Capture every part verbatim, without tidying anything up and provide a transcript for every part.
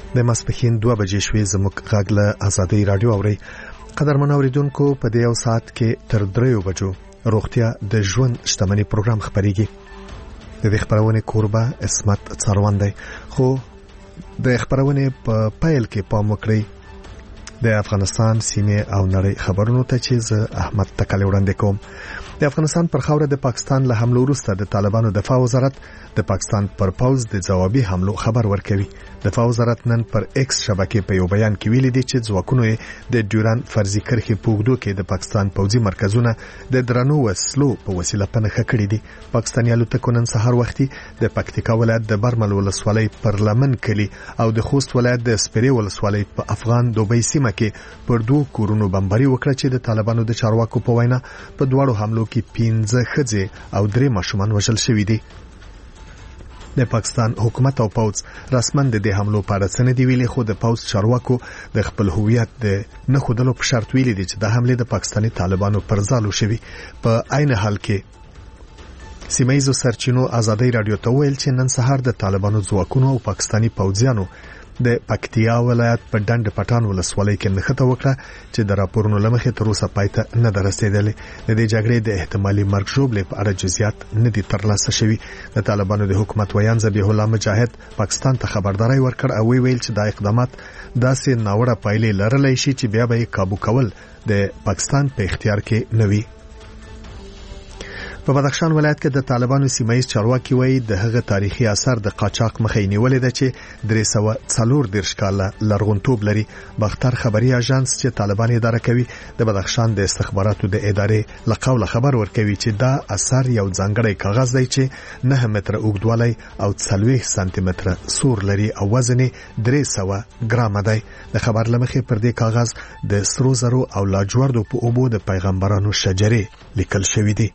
د ماسپښین دوه بجې شوې زموږ غږ له آزادۍ رادیو اوري. قدرمن اوریدونکو په دې یو ساعت کې تر دریو بجو روغتیا د ژوند شتمنۍ پروګرام خبريږي. د دې خبرونه کوربه اسمت څاروان دی. خو د خبرونه په پایل کې پام وکړئ د افغانستان سیمه او نړۍ خبرونو ته چې زه احمد تکل وړاندې کوم. د افغانستان پر خاوره د پاکستان له حملو وروسته د طالبانو دفاع وزارت د پاکستان پر پوز د جوابي حملو خبر ورکوي. دفاع وزارت نن پر ایکس شبکې په یو بیان کې ویلي دي چې ځواکونو د ډیوران فرضي کرښې په اوږدو کې د پاکستان پوځي مرکزونه د درنو وسلو په وسیله پنهخه کړي دي. پاکستاني الوتکو نن سهار وختي د پکتیکا ولایت د برمل ولسوالۍ پر لمن کلی او د خوست ولایت د سپری ولسوالۍ په افغان دوبۍ سیمه کې پر دوه کورونو بمباري وکړه چې د طالبانو د چارواکو په وینا په دواړو حملو کې پنځه ښځې او درې ماشومان وژل شوي دي. د پاکستان حکومت او پوځ رسمن د دې حملو په اړه څه نه دی ویلي، خو د پوځ چارواکو د خپل هویت د نه ښودلو په شرط ویلي دي چې د حملې د پاکستاني طالبانو پر ځالو شوي. په عین حال کې سیمایزو سرچینو آزادۍ رادیو ته ویل چې نن سهار د طالبانو ځواکونو او پاکستاني پوځیانو د پکتیا ولایت په ډنډ پټان ولسوالۍ کې نښته وکړه چې د راپورونو لمخې تر اوسه پایته نه رسیدلې. د دې جګړې د احتمالي مرګ ژوبلې په اړه جزئیات نه دي ترلاسه شوي. د طالبانو د حکومت ویان ذبیح الله مجاهد پاکستان ته خبرداري ورکړ او ویل چې دا اقدامات داسې ناوړه پایلې لرلای شي چې بیا به کابو کول د پاکستان په اختیار کې نه وي. په بدخشان ولایت کې د طالبانو سیمایي چارواکي وایي د هغه تاریخي اثر د قاچاق مخې نیولې ده چې درې سوه څلور دېرش کاله لرغونتوب لري. باختر خبري اژانس چې طالبان اداره کوي د بدخشان د استخباراتو د ادارې لقوله خبر ورکوي چې دا اثر یو ځانګړی کاغذ دی چې نه متره اوږدوالی او څلوېښت سانتي متره سور لري او وزن درې سوه ګرامه دی. د خبر لمخې پر دې کاغذ د سرو زرو او لاجوردو په اوبو د پیغمبرانو شجرې لیکل شوی دی.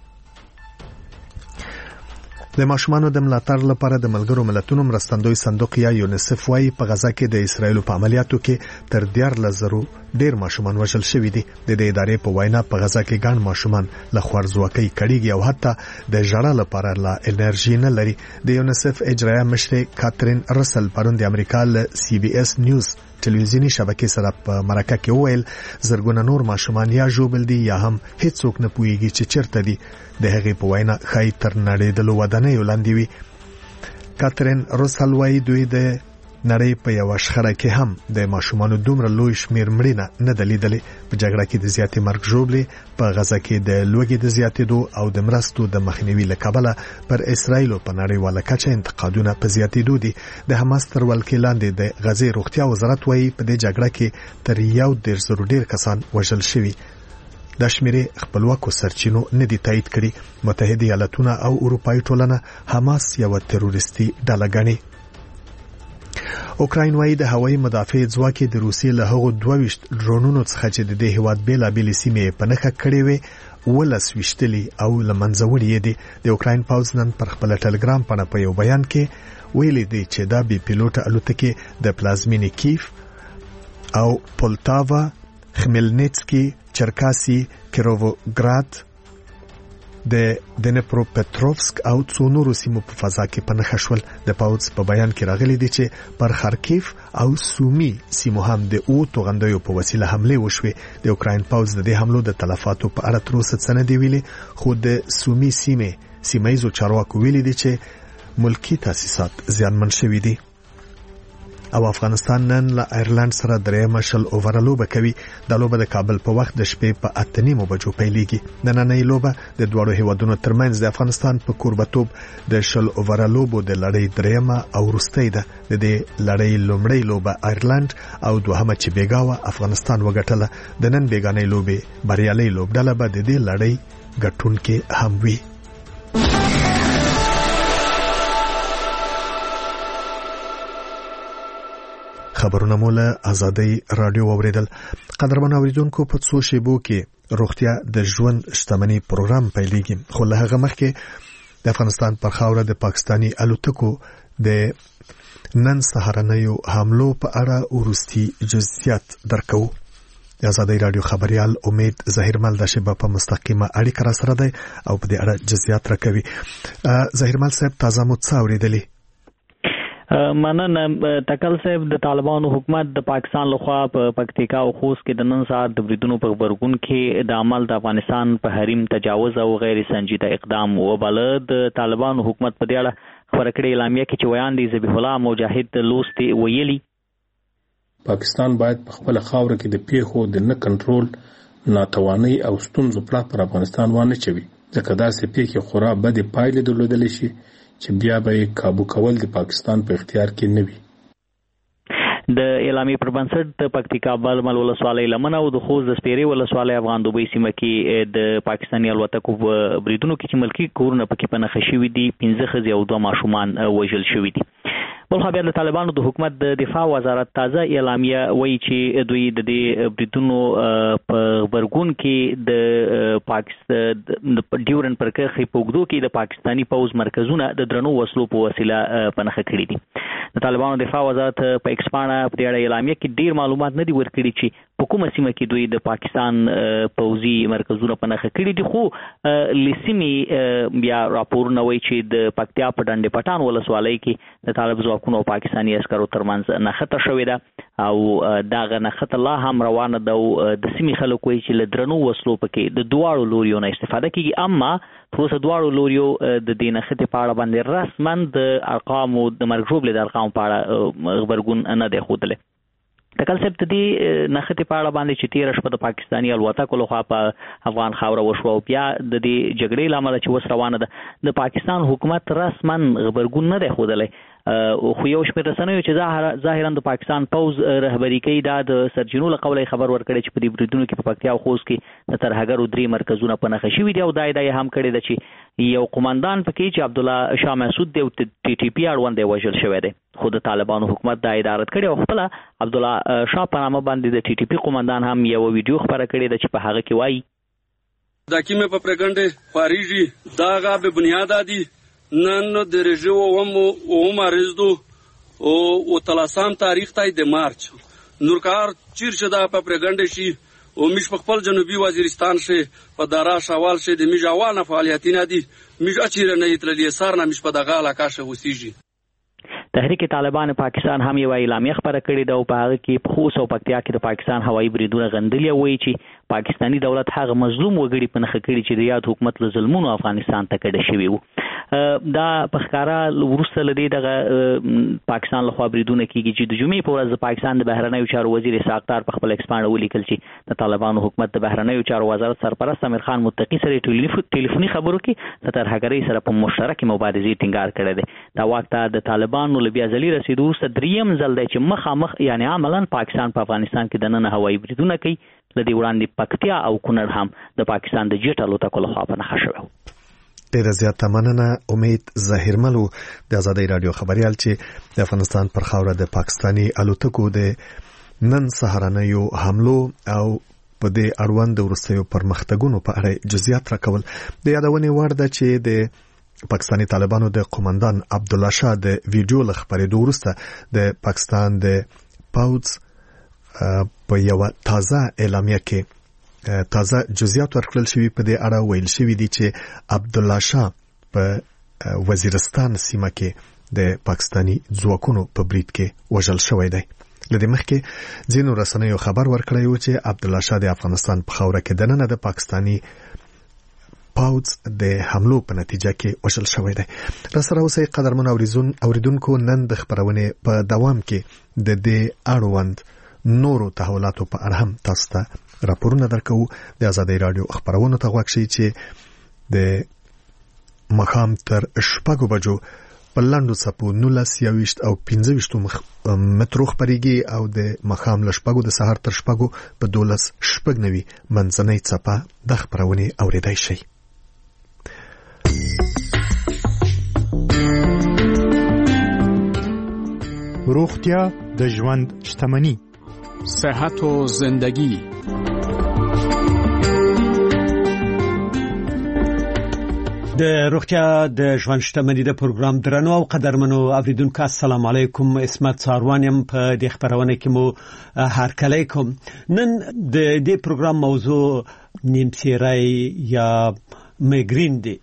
د ماشومانو د ملاتړ لپاره د ملګرو ملتونو مرستندوی صندوق یا یونیسف وايي په غزا کې د اسرایل په عملیاتو کې تر دیارلس زرو ډیر ماشومان وژل شوي دي. د دې ادارې په وینا په غزا کې ګڼ ماشومان له خوارځواکۍ کړيږي او حتی د ژړا لپاره لا انرژي نه لري. د یونیسف اجرایه مشر کاترین رسل پرون د امریکا له سی بي اس نیوز ټلویزیونی شبکې سره په مرکه کې وویل زرګونه نور ماشومان یا ژوبل دي یا هم هیڅوک نه پوهیږي چې چیرته دي. د هغې په وینا خای تر نړیدلو ودانیو لاندې وي. کاترین رسل وايي دوی د نړۍ په یو شخړه کې هم د ماشومانو دومره لوی شمیر مړینه نه دلیدلې. په جګړه کې د زیاتې مرګ ژوبلې په غزا کې د لوږې د زیاتېدو او د مرستو د مخنیوي له کبله پر اسرایل په نړیواله کچه انتقادونه په زیاتېدو دي. د حماس تر ولکې لاندې د غزې روغتیا وزارت وايي په دې جګړه کې تر یو دېرش زرو ډیر کسان وژل شوي. دا شمیرې خپلواکو سرچینو نه دي تایید کړي. متحده ایالاتونه او اروپایي ټولنه حماس یو تروریستي ډله ګڼي. اوکراین وايي د هوایي مدافع ځواک د روسیې له هغو دوه ویشت ډرونونو څخه چې د دې هیواد بیلابېلې سیمې په نښه کړې وې ولس ویشتلي او له منځه وړي دي. د اوکراین پوځ نن پر خپل ټلګرام پاڼه په یو بیان کې ویلي دي چې دا بې پیلوټه الوتکې د پلازمینې کیف او پولتاوا، خمیلنیتسکی، چرکاسي، کیرووګراد، د دنپروپټروفسک او څو نورو سیمو په فضا کې په نښه شول. د پوځ په بیان کې راغلي دي چې پر خارکیف او سومي سیمو هم د او توغندیو په وسیله حمله وشوه. د اوکراین پوځ د دې حملو د تلفاتو په اړه تر اوسه څه نه دی ویلي، خو د سومي سیمې سیمایزو چارواکو ویلي دي چې ملکی تاسیسات زیانمن شوي دي. او افغانستان نن له ایرلند سره درېیمه شل اووره لوبه کوي. دا لوبه د کابل په وخت د شپې په اته نیمو بجو پیلېږي. نننۍ لوبه د دواړو هیوادونو ترمنځ د افغانستان په کوربتوب د شل اووره لوبو د لړۍ درېیمه او وروستۍ ده. د دې لړۍ لومړۍ لوبه ایرلند او دوهمه چې بیګاوه افغانستان وګټله. د نن بیګانۍ لوبې بریالۍ لوبډله به د دې لړۍ ګټونکې هم وي. خبرونه مولا آزادۍ رادیو اوریدل. قدرمن اوریدونکو په څو شیبو کې روغتیا د ژوند شتمنۍ پروګرام پیلېږي. خو له هغه مخکې د افغانستان پر خاوره د پاکستاني الوتکو د نن سهارنیو حملو په اړه ورستي جزئیات درکو. آزادۍ رادیو خبريال امید ظاهرمل د شبا په مستقیمه اړیکه را سره دی او په دې اړه جزئیات راکوي. ظاهرمل صاحب تازه مو څه اوریدلی؟ مننه تکل صاحب. د طالبانو حکومت د پاکستان لخوا په پکتیکا او خوست کې د نن سهار د بریدونو په خبرګون کې د عمل د افغانستان په حریم تجاوز او غیر سنجیده اقدام وباله. د طالبانو حکومت په دې اړه خبره کړې اعلامیه کې چې ویان دي ذبیح الله مجاهد لوستي ویلي پاکستان باید په خپل خاور کې د پیښو د نه کنټرول ناتواني او ستونزو پر افغانستان وانه چوي. ځکه داسې پیښې خورا بدې پایلې درلودلی شي چې بیا به کابو کول د پاکستان په اختیار کې نه وي. د اعلامیې پر بنسټ د پکتیکا بلمل ولسوالۍ لمن او د خوست د سپیرې ولسوالۍ افغان دوبۍ سیمه کې د پاکستاني الوتکو بریدونو کې چې ملکی کورونه پکې په نښه شوي دي، پنځه ښځې او دوه ماشومان وژل شوي دي. بل خو بیا د طالبانو د حکومت د دفاع وزارت تازه اعلامیه وایي چې دوی د دې بریدونو په خبرګون کې د پاکستان د ډیورن پر کرښې په اوږدو کې د پاکستاني پوځ مرکزونه د درنو وسلو په وسیله په نښه کړي دي. د طالبانو دفاع وزارت په ایکس پاڼه په دې اړه اعلامیه کې ډیر معلومات نه دي ورکړي چې په کومه سیمه کې دوی د پاکستان پوځي مرکزونه په نښه کړي دي. خو لسیمې بیا راپورونه وایي چې د پکتیا په ډنډ پټان ولسوالۍ کې د طالب ځواکونو او پاکستاني عسکرو ترمنځ نښته شوې ده او دغه نښته لا هم روانه ده او د سیمې خلک وایي چې له درنو وسلو پکې د دواړو لوریو نه استفاده کیږي. اما تر دواړو لوریو د دې نښتې په اړه باندې رسماً د ارقامو د مرګ ژوبلې د ارقامو په اړه خبرګون نه دی ښودلی. تکل صاحب د دې نښتې په اړه باندې چې تېره شپه د پاکستاني الوتکو لخوا په افغان خاوره وشوه او بیا د دې جګړې له امله چې اوس روانه ده د پاکستان حکومت رسماً خبرګون نه دی ښودلی. خو یو شمېر رسنیو چې ظاهراً د پاکستان پوځ رهبري کوي دا د سرچینو له قوله خبر ورکړی چې په دې بریدونو کې په پکتیا او خوست کې د ترهګرو درې مرکزونه په نښه شوي دي او دا یې هم کړې ده چې یو قماندان پکې چې عبدالله شاه مسعود دی او ټي ټي پي اړوند دی وژل شوی دی. خو د طالبانو حکومت دا اداره کړې او خپله عبدالله شاه په نامه باندې د ټي ټي پي قماندان هم یو ویډیو خبره کړې ده چې په هغه کې وایي دا کې مې په پرګنډې خاريږي دا غا به بنیاد دي نن د رژو ومو عمر زدو او او تلاسام تاریخ تای د مارچ نورکار چیر شدا په پرګنډې شي او مش په خپل جنوبي وزیرستان شي په دارا شوال شي د میجاوانه فعالیتونه دي مش اچیر نه یترلی سار نه مش په دغه علاقه شو وسیږي. تحریک طالبان پاکستان هم یو اعلامیه خبره کړې ده او په هغه کې خوست او پکتیا کې د پاکستان هوایي بریدونه غندلي او وایي چې پاکستاني دولت هغه مظلوم وګړي په نښه کړي چې د یاد حکومت له ظلمونو افغانستان ته کډه شوي وو. دا په ښکاره وروسته له دې دغه پاکستان لخوا بریدونه کېږي چې د جمعې په ورځ د پاکستان د بهرنیو چارو وزیر اسحاق دار په خپل ایکس پاڼه ولیکل چې د طالبانو حکومت د بهرنیو چارو وزارت سرپرست امیر خان متقي سره ټلیفوني خبرو کې د ترهګرۍ سره په مشترکې مبارزې ټینګار کړی دی. دا واک ته د طالبانو له بیا ځلي رسېدو وروسته دریم ځل دی چې مخامخ یعنې عملاً پاکستان په افغانستان کې د ننه هوایي بریدونه کوي. له دې وړاندې پکتیا او کونړ هم د پاکستان د جیټ الوتکو لخوا په نښه شوی. ډیره زیاته مننه امید ظاهرمل د ازادۍ راډیو خبريال چې د افغانستان پر خاوره د پاکستاني الوتکو د نن سهارنیو حملو او په دې اړوند وروستیو پرمختګونو په اړه جزئیات راکول. د یادونې وړ ده چې د پاکستاني طالبانو د قومندان عبدالله شاه د ویډیو له خبرېدو وروسته د پاکستان د پوځ په یو تازه اعلامیه کې تازه جزئیات ورکړل شوی. په دې اړه ویل شوی دی چې عبدالله شاه په وزیرستان سیمه کې د پاکستاني ځواکونو په برید کې وژل شوی دی. لدې مخکې ځینو رسنیو خبر ورکړی و چې عبدالله شاه د افغانستان په خاوره کې دننه د پاکستاني پاوز د حملو په نتیجه کې وژل شوی دی. را سره اوسئ قدرمن اوریدونکو، نن د خبرونې په دوام کې د دې اړوند نورو تحولاتو په اړه هم تاسو ته راپورونه درکو. د ازادۍ راډیو خبرونو ته غوږ شئ چې د مخام تر شپږو بجو په لاندو څپو نولس یویشت او پنځه ویشتو مترو خبرېږي او د مخام له شپږو د سهار تر شپږو په دولس شپږ نوي منځنۍ څپه د خبرونې اورېدای شئ. روغتیا د ژوند شتمني، صحت و زندگی. د روغتیا د ژوند شتمني د پروګرام درنو او قدرمنو اوریدونکو السلام علیکم. اسمت ساروانیم په دې خبرونه کې مو هرکلی کوم. نن د دې پروګرام موضوع نیمڅیری یا میګرین دی.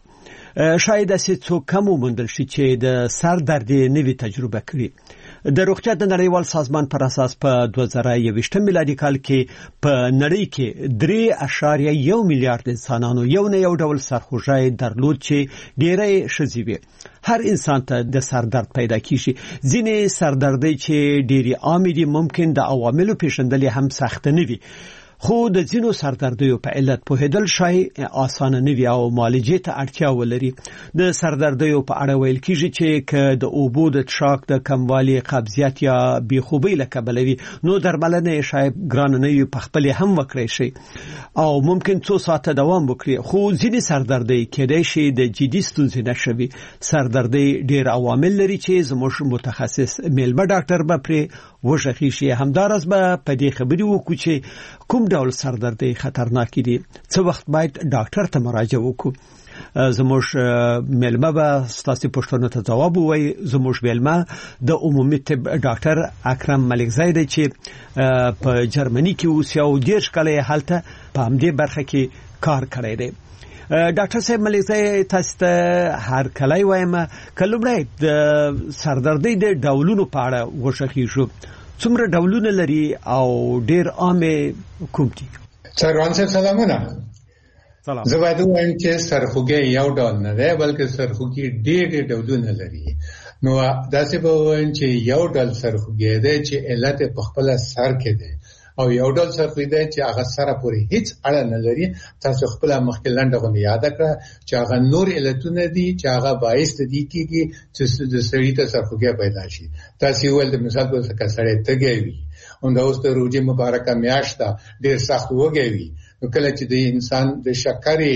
شاید اسې څوک کم وموندل شي چې د سر درد نوي تجربه کړي. د روغتیا د نړیوال سازمان پر اساس په دوه زره یوویشتم میلادي کال کې په نړۍ کې درې اعشاریه یو میلیارډ انسانانو یو نه یو ډول سرخوږی درلود چې ډېری ښځې وي. هر انسان ته د سر درد پیدا کیږي. ځینې سردردي چې ډېری عام دي ممکن د عواملو پیژندل هم سخت نه وي، خو د ځینو سردردیو په علت پوهېدل شای آسانه نه وي او معالجې ته اړتیا ولري. د سردردیو په اړه ویل کیږي چې که د اوبو د څښاک د کموالي، قبضیت یا بېخوبۍ له کبله وي نو درملنه یې شاید ګرانه نه وي، پخپلې هم وکړی شي او ممکن څو ساعته دوام وکړي. خو ځینې سردردی کېدای شي د جدي ستونزې نښه وي. سردردی ډېر عوامل لري چې زموږ متخصص میلمه ډاکټر به پرې وشخي شي. همداراز به په دې خبرې وکړو چې کوم ډول سردردي خطرناک دي، څه وخت باید ډاکټر ته مراجعه وکړو. زموږ میلمه به ستاسو پوښتنو ته ځواب وایي. زموږ میلمه د عمومي طب ډاکټر اکرم ملکزی دی چې په جرمني کې اوسي او ډېر کله هلته په همدې برخه کې کار کړی دی. ډاکټر صاحب ملکزی، تاسو ته هر کله وایم کلمړی د سردردي د ډولونو په اړه وشخیږو. څومره ډولونه لري او ډېر عام کوم دي؟ سروان صاحب سلامونه. سلام. زه باید وایم چې سرخوږی یو ډول نه دی بلکې سرخوږی ډېر ډېر ډولونه لري. نو داسې به وایم چې یو ډول سرخوږی دی چې علت په خپل سر کې دی او یو ډول سرخوږی دی چې هغه سره پورې هیڅ اړه نه لري. تاسو خپل مخکې لنډه غونډه یاد کړه چې هغه نور علتونه دي چې هغه باعث دي کېږي چې د سړي ته سرخوږی پیدا شي. تاسو ول د مثال په څیر سره تګي وي او د اوس د روزي مبارکه میاشت ډېر سخت وږي وي، نو کله چې د انسان د شکرې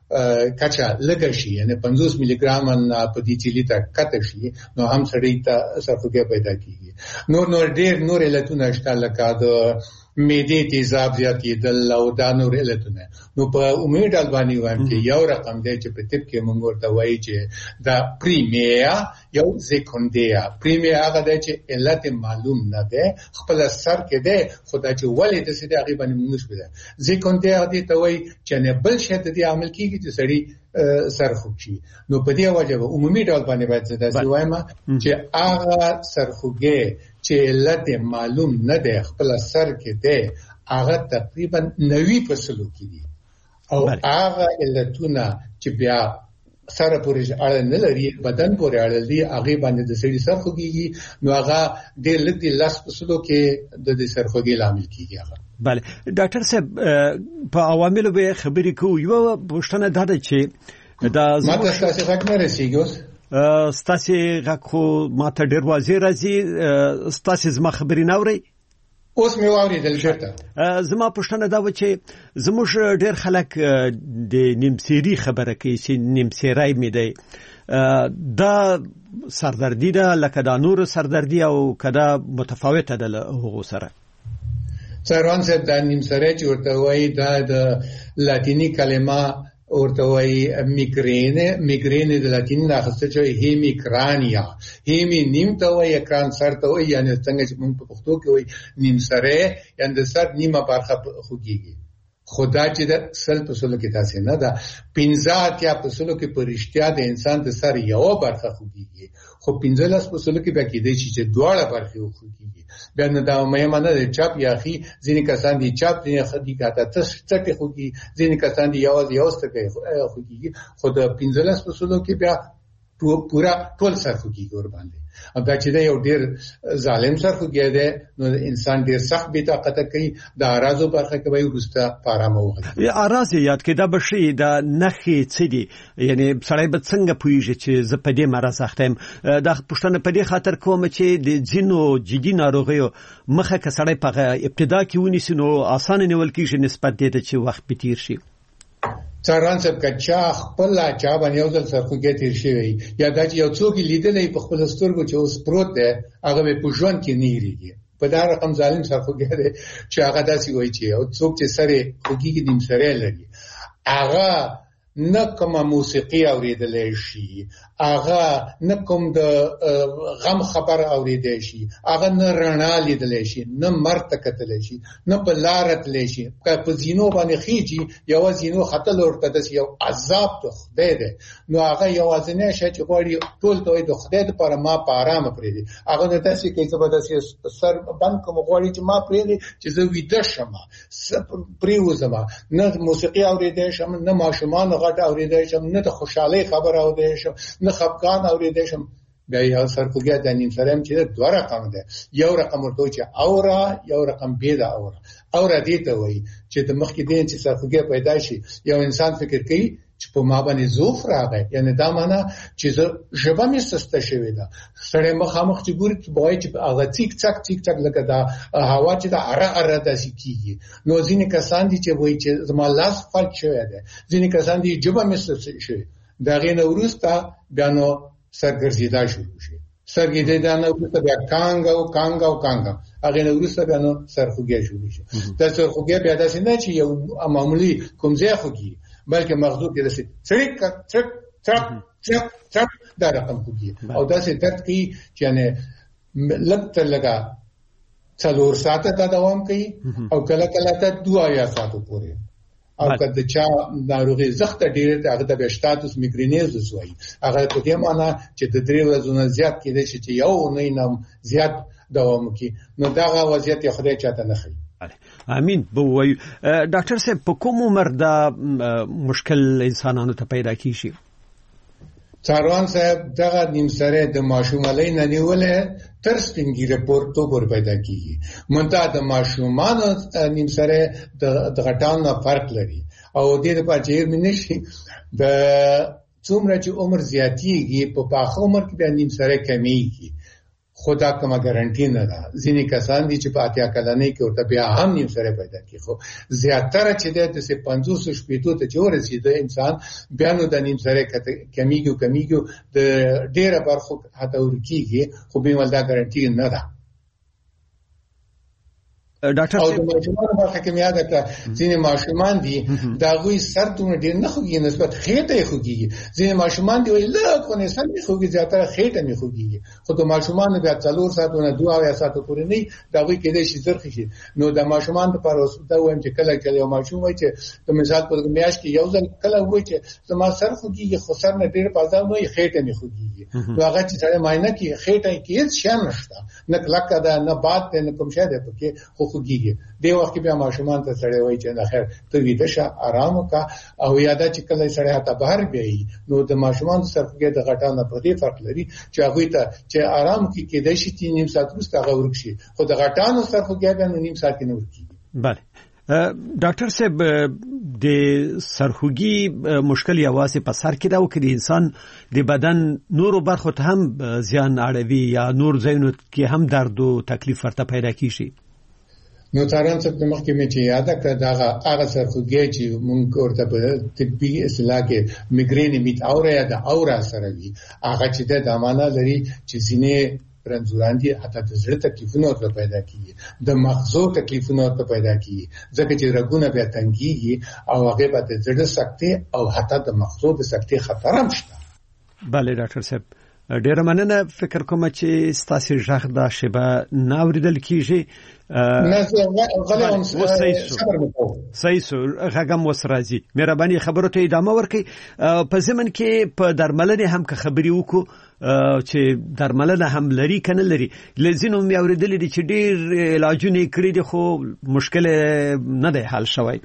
کچا لګه شي یعنی پنځوس ملي ګرام په دې لیټر کته شي نو هم سړی ته سرخوږی پیدا کیږي. نور نور ډېر نور علتونه شته لکه د معدې تیزاب زیاتېدل او دا نور علتونه. نو په عمومي ډول باندې وایم چې یو رقم دی چې په طب کې موږ ورته وایي چې دا پریمیا یو سیکنډیا. پریمیا هغه دی چې علت معلوم نه دی، خپل سر کې دی، خدا چې ولې د سړي هغه باندې موږ شو ده. سیکنډیا دې ته وایي چې نه بل شي ته دې عمل کیږي چې سړي سرخوږ شي. نو په دې وجه به عمومي ډول باندې باید زده سي وایم چې هغه سرخوږی چې علت معلوم نه دی خپل سر کې دی هغه تقریبا نوي فصلو کې دي او هغه علتونه چې بیا سره پورې اړه نه لري بدن پورې اړه لري هغه باندې د سړي سرخوږي نو هغه ډېر لږ دي لاس فصلو کې د سرخوږي لامل کیږي. هغه بله ډاکټر صاحب په عواملو به خبرې کوو. یو پوښتنه دا ده چې دا ماته تاسو غږ نه رسیږي اوس ستاسو غږ خو ماته ډېر واضح راځي. ستاسو زما خبرې نه اورئ؟ اوس مې واورېدل. شته زما پوښتنه دا و چې زموږ ډېر خلک د نیمسیري خبره کوي چې نیمسیری مې دی. دا سردردي ده لکه دا نور سردردي او کدا متفاوته ده له هغو سره؟ سروان صاحب دا نیمسری چې ورته وایي دا د لاتینی کلمه ورته وایي میګرین. میګرین د لاتین نه اخیستل شوی هیمیکرانیا. هیمی نیم ته وایي، اکران سر ته وایي، یعنی څنګه چې موږ په پښتو کې وایي نیمسری یعنی د سر نیمه برخه خوږیږي. خدا چې د سل په سلو کې تاسو نه ده پنځه اتیا په سلو کې پرشتیا د انسان د سر یو برخه خوږیږي، خو پنځه لس په سلو کې به کېدای شي چې دواړه برخې خوږیږي. بیا نه دا مهمه نه ده چپ یا خي. ځینې کسان دي چپ ځینې خدي کاته څټه خوږي، ځینې کسان دي یو یو څټه خوږي، خو د پنځه لس په سلو کې بیا پورا ټول سر خوږي ور باندې. او دا چې دا یو ډیر ظالم سرخوږی دی نو انسان ډیر سخت بې طاقته کوي. د اراضو برخه کې وایي وروسته په ارامه وغږیږي. اراض یاد کې دا بشي دا نښې څه دي؟ یعنی سړی به څنګه پوهیږي چې زه په دې مرض اخته یم؟ دا پوښتنه په دې خاطر کوم چې د ځینو جدي ناروغیو مخه که سړی په ابتدا کې ونیسي نو اسانه نیول کېږي نسبت دې ته چې وخت به تیر شي. څاران صاحب کچا خپل چا باندې یو ځل سرخوږی تیر شوی یا دا چې یو څوک لیدلې په خپل سترګو چې اوس پروت دی هغه په ژوند کې نه ریږي. په دا رقم ظالم سرخوږی دی چې هغه داسې وایي چې یو څوک چې سره خوږی کې نیم سره لري هغه نه کومه موسیقي اوریدل شي، هغه نه کوم د غم خبر اوریدل شي، هغه نه رڼا لیدل شي، نه مرته کتل شي، نه په لار تل شي. که په زینو باندې خيږي یو زینو خطل ورته د یو عذاب ته خدای دی، نو هغه یوازینی شی چې غواړي ټول ته د خدای لپاره ما په آرام پرېږدي. هغه د تاسو کې څه بده سر بند کوم غواړي چې ما پرېږدي چې زه ویده شم، پریوزم، نه موسیقي اوریدل شم، نه ماشومان غټ اوریدل شم، نه د خوشحالي خبر اوریدل شم، نه خفقان اوریدل شم. بیا یو سرخوږی د نیم سرم چې دوه رقم ده، یو رقم ورته چې اورا، یو رقم بيد اورا. اورا دې ته وایي چې د مخکې دین چې سرخوږی پیدا شي یو انسان فکر کوي چې په ما باندې زوف راغی، یعنی دا معنا چې ژبه مې سسته شوې ده. سړی مخامخ چې ګوري چې وایي چې هغه څیک څک څیک څک لکه دا هوا چې دا اره اره داسې کیږي. نو ځینې کسان دي چې وایي چې زما لاس فلج شوی دی، ځینې کسان دي ژبه مې سسته شوې. دا غي نو وروسته بیا نو سرګرځیدا شروع شي، سرګرځیدا نو وروسته بیا کانګ او کانګ او کانګ، هغه نو وروسته بیا نو سرخوږی شروع شي. دا سرخوږی بیا داسې نه چې یو معمولی کوم ځای خوږي، بلکې مغزو کې داسې څړک څړک څړک څړک څړک دا رقم خوږي. او داسې درد کوي چې یعنی لګته لګا څلور ساعته دا دوام کوي او کله کله ته دوه یا ساعتو پورې. او کله چې ناروغي زخته ډیره ته هغه د شتاتوس میګرینیزوس وایي، هغه په دې معنی چې د درې ورځې نه زیات کېدای شي چې یو نه نم زیات دوام کوي. نو دا وضعیت یې خدای چاته نه خي. امين بو وایو ډاکټر صاحب په کوم عمر دا مشکل انسانانو ته پیدا کیږي؟ څاروان صاحب دغه نیم سره د ماشومالۍ نه نیولې تر سپینګیره پورته ور پیدا کیږي. منتها د ماشومانو نیم سره د غټان نه فرق لري. او دې لپاره چې منشي د څومره چې عمر زیاتیږي په پاخه عمر کې د نیم سره کمیږي. خدا کومه ګارانټي نه ده. ځینې کسان دي چې په اتیا کلنۍ کې ورته بیا هم نیم سره پیدا کیږي، خو زیاتره چې د پنځوس شپېتو ته چې ورسېد انسان بیا نو د نیم سره کمیږي کمیږي د ډیره برخو حتی ورکیږي، خو به ولدا ګارانټي نه ده. ډاکټر او د ماشومان په کې میاده کړه ځینې ماشومان دي دا غوي سر دونه ډیر نه خوږي نسبت خېټه خوږي، ځینې ماشومان دی ویل لا کو نه سم خوږي زیاتره خېټه نه خوږي. خو د ماشومان بیا څلور ساعتونه دوه یا ساعت پورې نه دا غوي کېدې شي زرخ شي. نو د ماشومان لپاره دا وایم چې کله کله یو ماشوم وای چې د مثال په میاش کې یو ځل کله وای چې زما سر خوږي خو سر نه ډیر پازا نه خېټه نه خوږي. نو هغه چې سره ماینه کې خېټه کې هیڅ شان نشته، نه کلکه ده نه باد نه کوم شه ده پکې خو خوږي. دی وخت بیا ماشومان ته سړی وای چې نه خیر ته ویده شه آرام وکړه. او یاده چې کله سړی هته بهر بیاي نو د ماشومان سرخوږی د غټانه په دې فرق لري چې هغه ته چې آرام کې کېدای شي چې نیم ساعت وروسته هغه ورکشي، خو د غټانو سرخوږی به نیم ساعت کې نه ورکیږي. بله ډاکټر صاحب د سرخوږی مشکل یوازې په سر کې دا و چې انسان د بدن نورو برخو ته هم زیان اړوي یا نور ځایونو کې هم درد او تکلیف ورته پیدا کیږي. نو تاران څه د مخکې مې چې یاد کړ دا هغه سرخوږی چې مونږ ورته په طبي اصطلاح کې میګرین میت اورا یا د اورا سره وي، هغه چې د معنا لري چې سینې رنځوران دي، حتی د زړه تکلیفونه ورته پیدا کیږي، د مغزو تکلیفونه ورته پیدا کیږي، ځکه چې رګونه بیا تنګيږي او هغه به د زړه سکتې او حتی د مغزو د سکتې خطر هم شته. بله ډاکټر صاحب ډیره مننه. فکر کوم چې ستاسو ژغ دا شبه ناوریدل کیږي. نه غلام صحیح سو غږم وسرازي مهرباني خبرو ته ادامه ورکړئ. په زمن کې په درملنه هم که خبري وکړو چې درملنه هم لري کنه لري، لزینو مې اوریدل دي چې ډیر علاجونه کړی دي خو مشکل نه دی حل شوی.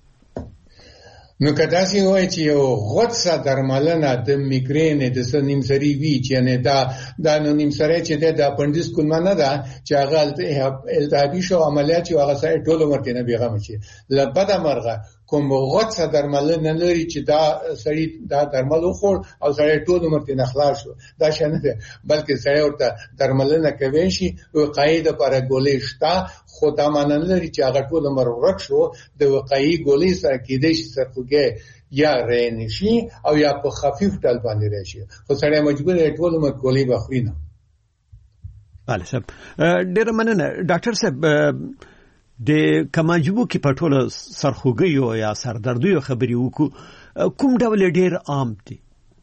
نو کداسي وای چې یو غوڅه درملنه د میګرین د سنیمسری وی چې نه دا د نیمسری چې د اپندیس کومه نه ده چې هغه التهابي شو عملیات چې هغه سره ټول مرته نه بیغم شي لبدا مرغه کوم غوڅه درملنه لري چې دا سړی دا درمل خور او سړی ټول مرته نه خلاص شو دا شنه ده، بلکې سړی ورته درملنه کوي شي وقایې د لپاره ګولې شتا خدا مانن لري چې هغه ټول عمر ورک شو د وقایي ګولې سره کېدې شي سرخوږی یا رینشي او یا په خفیف ډول باندې راشي، خو سړی مجبور دی ټول عمر ګولې بخوري نه. بله صاحب ډېر مننه. ډاکټر صاحب د کمانجبو کې په ټوله سرخوږیو یا سردردیو خبرې وکړو کوم ډول ډیر عام دي؟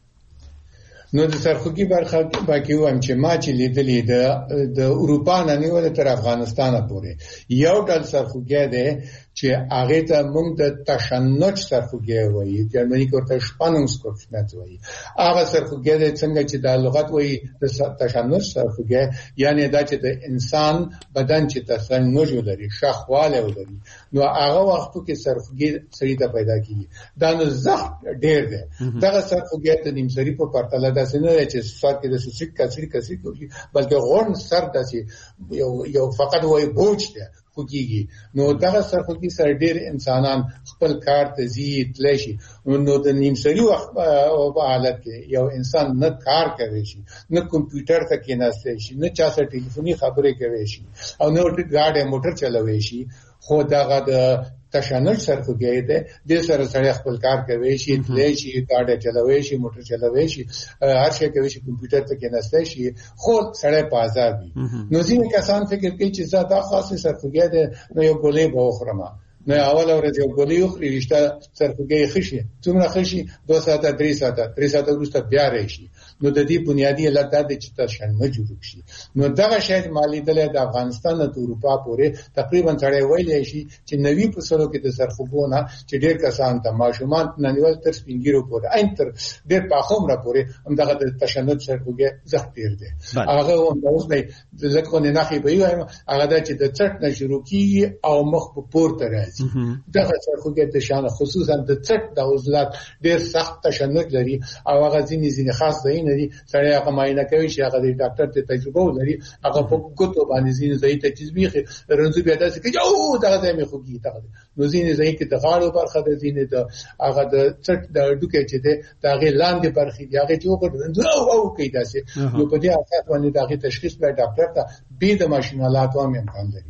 نو د سرخوږي برخه باقي وایم چې ما چې لیدلې د د اروپا نه نیول تر افغانستان پورې یو ډول سرخوږي ده چې هغه ته موږ د تشنج سرخوږي وایي، جرمني کې ورته شپانونګسکوفنت وایي. هغه سرخوږي ده څنګه چې د لغت وایي د تشنج سرخوږي، یعنی دا چې د انسان بدن چې تشنج ولري، شخواله ولري، نو هغه وخت کې سرخوږي سړی ته پیدا کیږي. دا نو زخم ډیر ده. دا سرخوږي ته نیم سری په پرتله داسې نه چې سر کې د سوسک کثیر کثیر کوي، بلکې غون سر داسې یو یو فقط وایي بوج ده خوږیږي. نو دغه سرخوږي سره ډېر انسانان خپل کار ته ځي تللی شي. نو د نیمسري وخت په حالت کې یو انسان نه کار کوي شي، نه کمپیوټر ته کېناستی شي، نه چا سره ټلیفوني خبرې کوي شي، او نه ګاډی موټر چلوي شي. خو دغه د تشنج سرخوږی دی، د سره سره خپل کار کوي شي، تللی شي، ګاډی چلوي شي، موټر چلوي شي، هر شی کوي شي، کمپیوټر ته کېناستی شي، خو سړی په عذاب وي. نو ځینې کسان فکر کوي چې زه دا خاصه سرخوږی دی نو یو ګولۍ به وخورم. نو اوله ورځ یو ګولۍ وخوري، رشته سرخوږی ښه شي، څومره ښه شي، دوه ساعته درې ساعته درې ساعته وروسته بیا راشي. نو د دې بنیادي علت دا دی چې تشنج جوړ شي. نو دغه شی ما لیدلی د افغانستان نه تر اروپا پورې تقریبا سړی ویلی شي چې نوي فصلو کې د سرخوږو نه چې ډېر کسان ته ماشومان نه نیول تر سپین ږیرو پورې عین تر ډېر پاخه عمره پورې همدغه د تشنج سرخوږی زښت ډېر دی. هغه اوس دی لږ غونې نښې به یې وایم، هغه دا چې د څټ نه شروع کېږي او مخ په پورته راځي. دغه سرخوږی د شان خصوصا د څټ د عضلات ډېر سخت تشنج لري او هغه ځینې ځینې خاص ځایونه دي سړی هغه معاینه کوي چې هغه د ډاکټر ته تجربه ولري، هغه په ګوتو باندې ځینې ځای ته چې زبېښي رنځو بیا داسې کوي او دغه ځای مې خوږي دغه. نو ځینې ځای کې د غاړو برخه ده، ځینې د هغه د څټ د هډوکی چې دی د هغې لاندې برخې دي، هغې چې وکړي رنځو او او کوي داسې. نو په دې اساس باندې د هغې تشخیص باید ډاکټر ته بې د ماشین آلاتو هم امکان لري.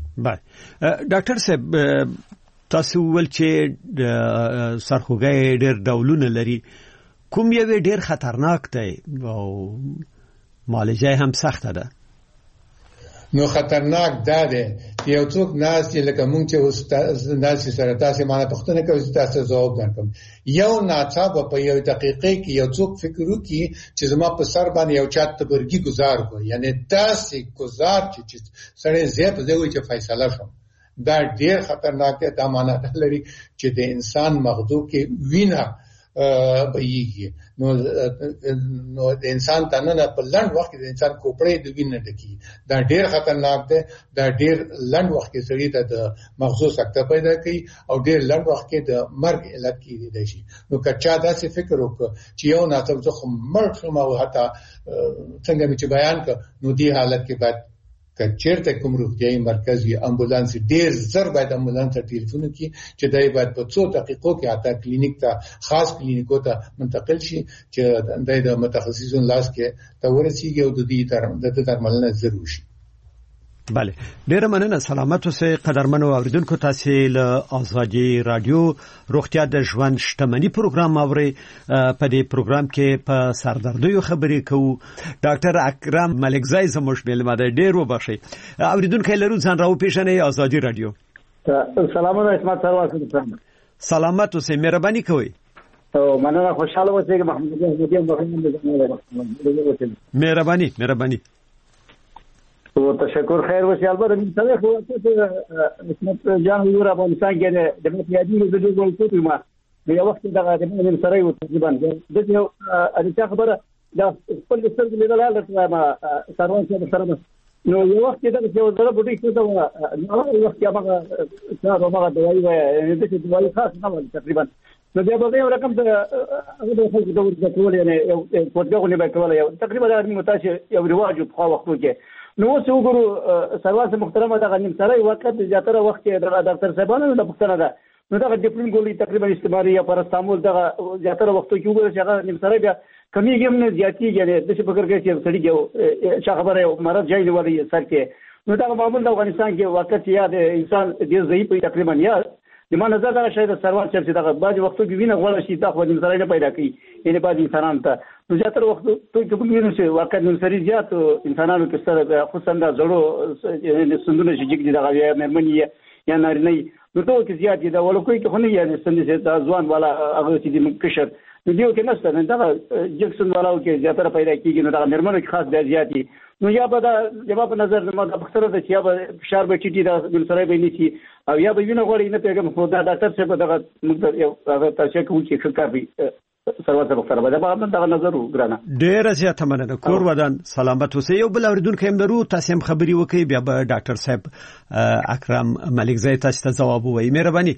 ډاکټر صاحب تاسو وویل چې سرخوږی ډېر ډولونه لري، کوم یو ډېر خطرناک دی او معالجه هم سخته ده؟ نو خطرناک دا دی یو څوک ناست چې لکه مونږ چې اوس ناستې سره تاسې مانه پوښتنه کوئ چې تاسو ځواب درکړم. یو ناڅاپه په یو دقیقې کې یو څوک فکر وکړي چې زما په سر باندې یو چا تبرګي ګزار کړو، یعنی داسې ګزار چې سړی ځای په ځای وایي چې فیصله شم. دا ډېر خطرناک دی. دا معنا لري چې د انسان مغزو کې وینه بهیږي. نو نو د انسان تنه په لنډ وخت کې د انسان کوپړې د وینې ډکې. دا ډېر خطرناک دی. دا ډېر لنډ وخت کې سړي ته د مغزو سکته پیدا کوي او ډېر لنډ وخت کې د مرګ علت کېدای شي. نو که چا داسې فکر وکړ چې یو ناڅاپه زه خو مړ شم او حتی څنګه مې چې بیان کړ، نو دې حالت کې باید که چیرته کوم روغتیايي مرکز وي امبولانس ډیر زر باید امبولانس ته ټلیفون وکړي چې دای باید په څو دقیقو کې حتی کلینیک ته خاص کلینیکو ته منتقل شي چې دای د متخصصون لاس کې ته ورسیږي او د دې تر د درملنه ضروري شي. بله ډیره مننه. سلامت اوسئ قدرمنو اوریدونکو. تاسو له ازادي رادیو روغتیا د ژوند شتمنۍ پروګرام اورئ. په دې پروګرام کې په سردردیو خبرې کوو. ډاکټر اکرم ملکزی زموږ میلمه دی. ډیر وبخښئ اوریدونکو لرو ځان راو پیژنئ. ازادي رادیو. سلامونه اسمت سرواسم. سلامت اوسئ مهرباني کوئ. او مننه خوشاله اوسئ محمد مهرباني مهرباني. تو تشکر خیر وشي. البته من سره خو اسمت جان یو را افغانستان کې د متیادي د دې ګول کوي ما د یو وخت دغه د من سره یو تقریبا د یو اړتیا خبره د خپل ستر لیدل حالت ما سروان سره نو یو وخت دغه یو ډېر بډې څه دا نو یو وخت هغه څنګه هغه دوی وای د دې دوی خاص نه و تقریبا نو بیا به یو رقم ته هغه د خلکو د ټول یعنی یو پروتګو نه به کول یو تقریبا د متاش یو رواج په وختو کې نو څه وګورو سرواسه محترمه د غنیم سره وخت زیاتره وخت د ډاکټر صاحبانو د پښتنه ده نو دا د ډیپلین ګولې تقریبا استعمالي یا پاراسټامول د زیاتره وخت کې وګورو چې هغه نیم سره بیا کمیږي هم نه زیاتیږي د څه فکر کوي چې سړي یو چې خبره مرض جاي دی سر کې نو دا معمول د افغانستان کې وخت یا د انسان د ضعیف تقریبا یا د ما نظر دا شاید سروان چې دا بعض وختو کې وینه غوړ شي دا خو نیم سره نه پیدا کوي یعنی بعض انسانان ته نو زیاتره وخت ته کوم وینه شي واقع نیم سره زیات انسانانو کې سره خصوصا د زړو سندونه چې جګ دي دا مېرمنې یا نارینه نو ته کې زیات دي دا ولکوي کې خو نه یې ستنې دا ځوان والا هغه چې د کشر نو دیو کې نشته نه دا جکسن والاو کې زیاتره پیدا کیږي نو دا نرمنو کې خاص دی زیاتی نو یا به دا جواب نظر ما د پختره د چې یا به فشار به ټیټي دا بل سره به نشي او یا به وینه غوړي نه پیغام خو دا ډاکټر څخه دغه موږ یو هغه تاسو کوم چې ښه کار وي سروازه پختره به دا به دا نظر وګرانه ډیر زیاته مننه کور ودان سلامت اوسئ یو بل اوریدونکو هم درو تاسو هم خبري وکي بیا به ډاکټر صاحب اکرم ملک زئی تاسو ته جواب وایي مهرباني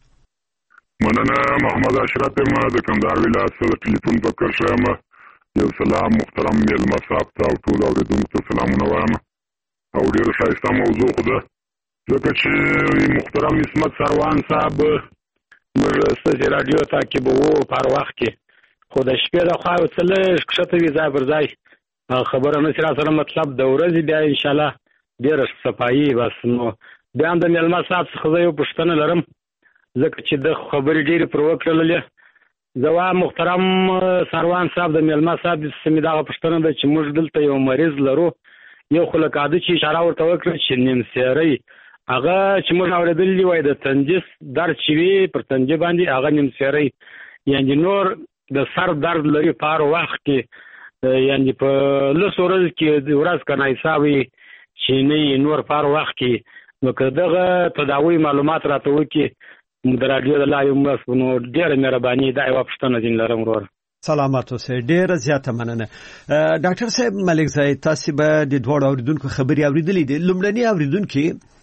مننه محمد اشرف ما د کندهار ولایت څخه ټلیفون وکړ شم یو سلام محترم ملما صاحب ته او ټول اوریدونکو ته سلامونه وایم او ډیر ښایسته موضوع ده ځکه چې محترم عصمت سروان صاحب موږ ستاسو رادیو تعقیب وو پر وخت کې خو د شپې د خوا وڅلې کښته وی ځای پر ځای خبره نه سره سره مطلب د ورځې بیا ان شاء الله ډیر صفایي بس نو بیا د ملما صاحب څخه یو پښتنه لرم ځکه چې د خبرې ډېرې پر وکړلې زه وایم محترم سروان صاحب د میلمه صاحب سمې دغه پوښتنه ده چې موږ دلته یو مریض لرو یو خو لکه عادي چې اشاره ورته وکړه چې نیمسیری هغه چې موږ اورېدلي وای د تنجس درد چې وي پر تنجې باندې هغه نیمسیری یعنې نور د سر درد لري په هر وخت کې یعنې په لسو ورځو کې د ورځ که نایسا وي چې نه نور په هر وخت کې نو که دغه تداوی معلومات راته وکړي د رادیو د لایو مسونو ډیره مهرباني دا یو پښتنه دین لرم ورور سلامات اوسئ ډیره زیاته مننه ډاکټر صاحب ملک زئی تاسو به د دوړ اوریدونکو خبري اوریدلې دي لومړنی اوریدونکو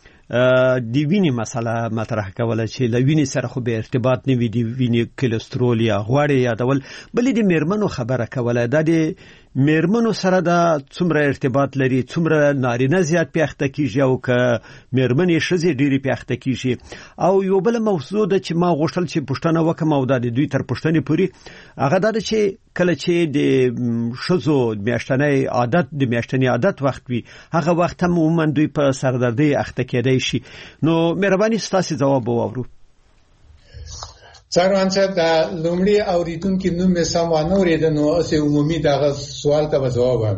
د وینې مسله مطرح کوله چې د وینې سره خو به ارتباط نه وي د وینې کلسترول یا غوړې یادول بلې د میرمنو خبره کوله دا د میرمنو سره دا څومره ارتباط لري څومره نارینه زیات پیاخته کیږي او که میرمنې ښځې ډېرې پیاخته کیږي او یو بل موضوع ده چې ما غوښتل چې پوښتنه وکړم او دا د دوی تر پوښتنې پورې هغه دا ده چې کله چې د ښځو میاشتنی عادت د میاشتنی عادت وخت وي هغه وخت هم عموما دوی په سردردۍ اخته کېدای شي نو مهرباني ستاسو جواب واورو سروان صاحب دا لومړی اوریدونکو نوم یې سم وانه ورېده نو اوسه عمومي دغه سوال ته جواب وایم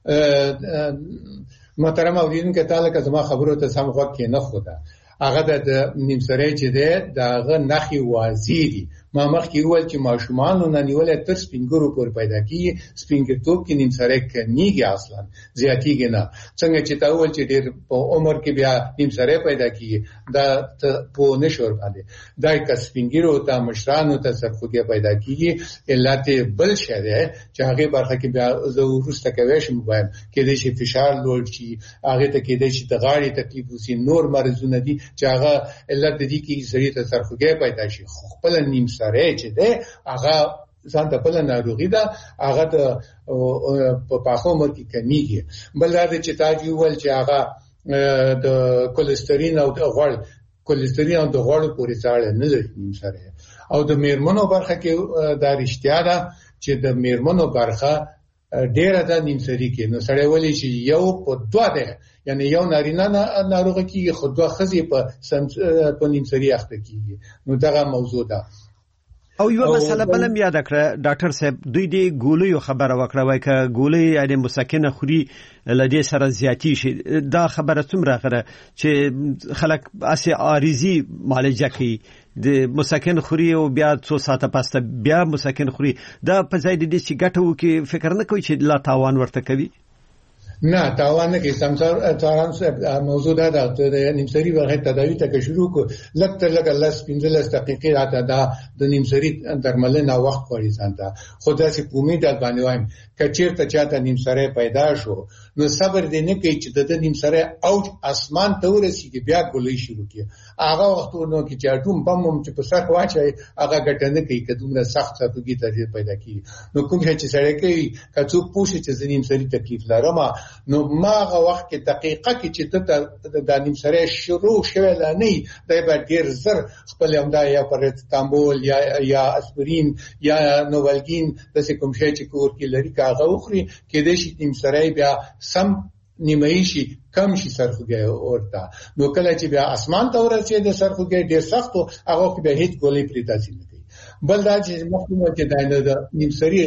محترم اوریدونکو تعالی که زما خبرو ته سم غوږ کې نه خوده هغه د نیمسری چې ده دغه نخي واضح دي ما مخکې وویل چې ماشومان نه نیولې تر سپینګرو پورې پیدا کیږي سپینګرتوب کې نیمسری کمیږي اصلا زیاتیږي نه څنګه چې تا وویل چې ډېر په عمر کې بیا نیمسری پیدا کیږي دا په نشور باندې دا که سپینګرو ته مشرانو ته سرخوږی پیدا کیږي علت بل شه ده چې هغه برخه کې بیا زه ورسته کوي شم وایم کې دې شي فشار لوړ شي هغه ته کې دې شي د غاړې تکلیف وسی نور مرزونه دي چې هغه علت دې کې سړي ته سرخوږی پیدا شي خو خپل نیمسری سره چې ده هغه ځان ته بل ناروغي ده هغه په پاخو مر کې کمیږي بل دا چې تاسو ویل چې هغه د کولېسترول او د غوړ کولېسترول او د غوړ پورې تړاو نه لري سره او د میرمنو برخه کې دا رښتیا ده چې د میرمنو برخه ډیره ده نیمسری کې نو سړی ولې چې یو په دوه ده یعنی یو نارینه ناروغه کیږي خو دوه ښځې په په نیمسری اخته کیږي نو دغه موضوع ده او یو مسله بلم یاد کړه ډاکټر صاحب دوی دی ګولې خبره وکړه وای ک ګولې یعنی مسکنه خوري لدې سره زیاتی شي دا خبره څومره غره چې خلک اسه عارضی معالجه کوي د مسکن خوري او بیا څو ساعته پسته بیا مسکن خوري دا په ځای د دې چې ګټو کې فکر نه کوي چې لا تاوان ورته کوي نه تاوان کې سمسار تاوان موضوع ده د نیمسری وغه تداوی ته شروع کو لکه لکه لاس پنځلس دقیقې راته دا د نیمسری درملنه وخت غواړي ځانته خدای سي پومې د باندې وایم کچیر ته چاته نیمسری پیدا شو نو صبر دې نه کوي چې د نیمسری اوج اسمان ته ورسیږي بیا ګولې شروع کړي هغه وختونو کې چې اټوم بم هم چې په سر واچي هغه ګټنه کوي کدومره سخت ساتوږي ته پیدا کیږي نو کوم چې سره کوي کڅو پوښي چې نیمسری تکلیف لرم نو ما هغه وخت کې دقیقه کې چې ته د نیمسری شروع شوه لانی دا به ډیر زر خپل امدا یا پرستامبول یا یا اسپرین یا نوولګین د کوم شي چې کور کې لري کاغه وخوري کې د شي نیمسری بیا سم نیمه شي کم شي سرخوږی ورته نو کله چې بیا اسمان ته ورسېږي د سرخوږی ډیر سخت هغه کې به هیڅ ګولې پرې تاسو نه کوي بل دا چې مخکې چې د نیمسری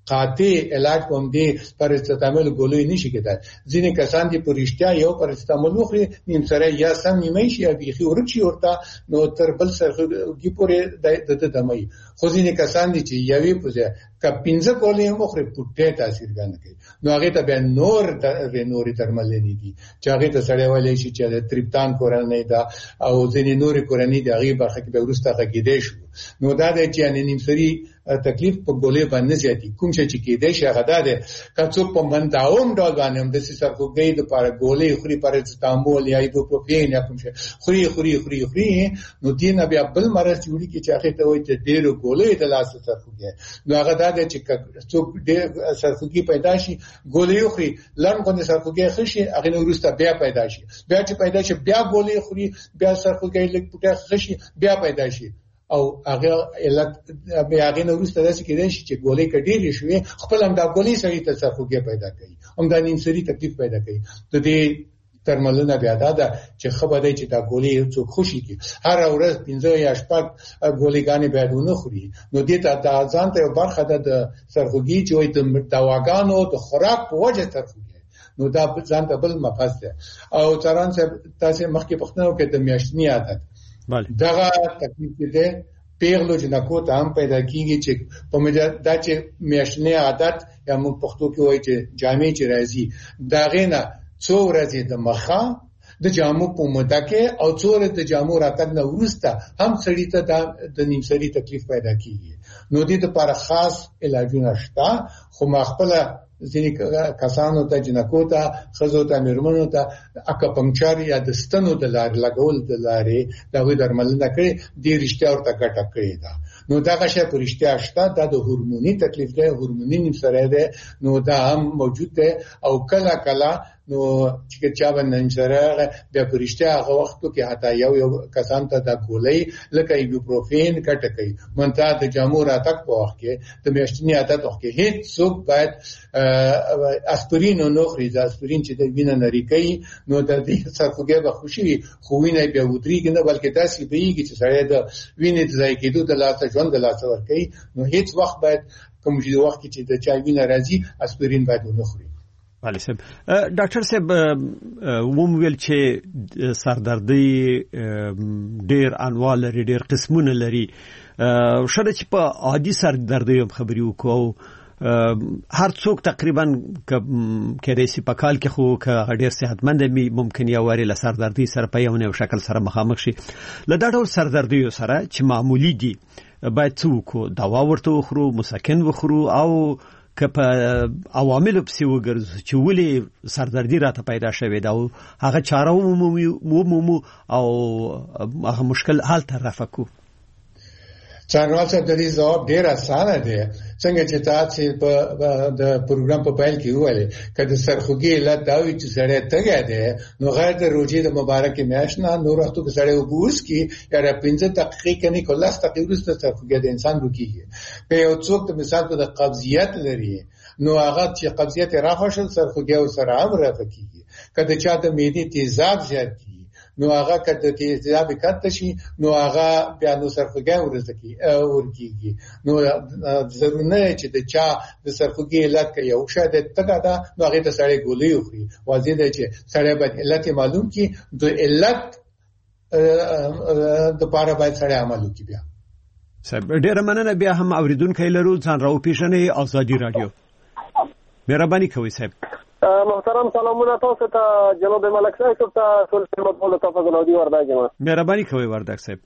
قاطع علاج کوم دي پاراستامول ګولۍ نشي کېدای. ځینې کسان دي پرشتیا یو پاراستامول وخوري نیم سره یا سم نیمه شي یا بيخي ورچی ورته نو تر بل سرخوږي پورې د د دمي. خو ځینې کسان دي چې یوې پوزه ک پنځه ګولۍ مخري پټه تاثیر غنه کوي. نو هغه ته به نور د نوري درمل نه دي چې هغه ته سړی ولې شي چې تریپتان کورنۍ دا او ځینې نوري کورنۍ د هغه برخه کې به ورسته غږیدې شو. نو دا د چې ان نیم سری تکلیف په ګولې باندې زیاتی کوم چې کېدې شي هغه ده که څوک په منډاوم ډول باندې هم د سرخوږي د لپاره ګولې خوري پاراستامول یا ایبوپروفین یا کوم شي خوري خوري خوري خوري نو دین بیا بل مرز جوړي کې چې هغه ته وایي چې ډېر ګولې د لاس سرخوږي. نو هغه ده چې څوک ډېر سرخوږي پیدا شي ګولې خوري لړم باندې سرخوږي خشي هغه نو ورسته بیا پیدا شي بیا چې پیدا شي بیا ګولې خوري بیا سرخوږي لګ پټه خشي بیا پیدا شي او هغه علت به هغه نو ورسته داسې کېدای شي چې ګولې کډېرې شوې خپل هم دا ګولې سړی ته سرخوږي پیدا کوي هم دا نیم سری تکلیف پیدا کوي. د دې درملونه بیا دا ده چې خبره چې دا ګولې څوک خوشي کی هر ورځ پنځه یا شپږ ګولېګانې باید ونه خوري. نو دې ته د ځان ته برخه ده د سرخوږي چې د دواګانو د خوراک په وجه سرخوږي. نو دا ځان ته بل مفاز ده. او تران څه تاسو مخکې پښتنو کې د میاشتنی عادت دغه تکلیف دې پیغلو جنکو ته هم پیدا کیږي چې په مجا د چې میاشتنی عادت یا موږ پښتو کې وایي چې جامې چې راځي دا غینه څو ورځې د مخه د جامو په موده کې او څو ورځې د جامو راتګ نه وروسته هم سړی ته د نیم سری تکلیف پیدا کیږي. نو دې لپاره خاص علاجونه شته. خو ما خپل ځینې کسانو ته جنکو ته خزو ته میرمنو ته اکاپنکچر یا د ستنو د لارې لګول د لارې دا وی درملنه کوي د رښتیا ورته ګټه کوي. دا نو دا غشه پر رښتیا شته دا د هورموني تکلیف دی هورموني نیم سره دی نو دا هم موجود دی او کله کله نو چې چا باندې سره د پرشتیا هغه وختو کې حتی یو یو کسان ته د ګولۍ لکه ایبوپروفین کټه کوي منته د جامو راتک په وخت کې د میاشتنی عادت وخت کې هیڅ څوک باید اسپرین او نوخري د اسپرین چې د وینې نری کوي نو د دې سرخوږي به خوشي خو وینې بیا ودرېږي نه بلکې داسې بهيږي چې سړی د وینې د ځای کېدو د لاسه ژوند د لاسه ور کوي. نو هیڅ وخت باید کوم چې وخت چې د چا وینې راځي اسپرین باید ونخوري. علي صاحب ډاکټر صاحب ومویل چې سردردي ډېر انواع لري ډېر قسمونه لري شته چې په عادي سردردي هم خبري وکاو هر څوک تقریبا کېدای شي په کال کې خو که ډېر صحتمند وي ممکن یو واري له سردردي سره په یو نه شکل سره مخامخ شي. له دا ډول سردردي سره چې معمولی دي باید څه وکړو؟ دوا ورته وخورو مسکن وخورو او که په عواملو پسې وګرځو چې ولې سردردي راته پیدا شوې ده او هغه چاره ومومو او هغه مشکل حل ته رافقو. څنګه چې د دې ځواب ډیر اسانه دی. څنګه چې تاسو په د پروګرام په پیل کې وویل کله سرخوږي علت دا وي چې سړی تګه دی نو غیر د روزي د مبارکي میاشنا نور وختو کې سړی وبوس کې یا پنځه دقیقې کني کله ست دقیقې وروسته سرخوږي د انسان روکیږي. په یو څوک د مثال په د قبضیت لري نو هغه چې قبضیت رافع شل سرخوږي او سره هم رافع کیږي. کله چې د معدې تیزاب زیات نو هغه کته تیزاب کته شي نو هغه بیا نو سرخوږي ورزکی ورکیږي. نو ضروري نه چې د چا د سرخوږي علت کوي او شاید تګه دا نو هغه ته سړی ګولې وخوري. واضح دی چې سړی باید علت معلوم کړي د علت د پاره باید سړی عمل وکړي. بیا صاحب ډیر مننه بیا هم اوریدونکو لرو ځان راو پیژنې ازادي رادیو مهرباني کوي صاحب. محترم سلامونه تاسو ته جناب ملک صاحب ته ټول خدمت ولې تاسو غوډي ورداګ ما مهرباني کوي ورداګ صاحب.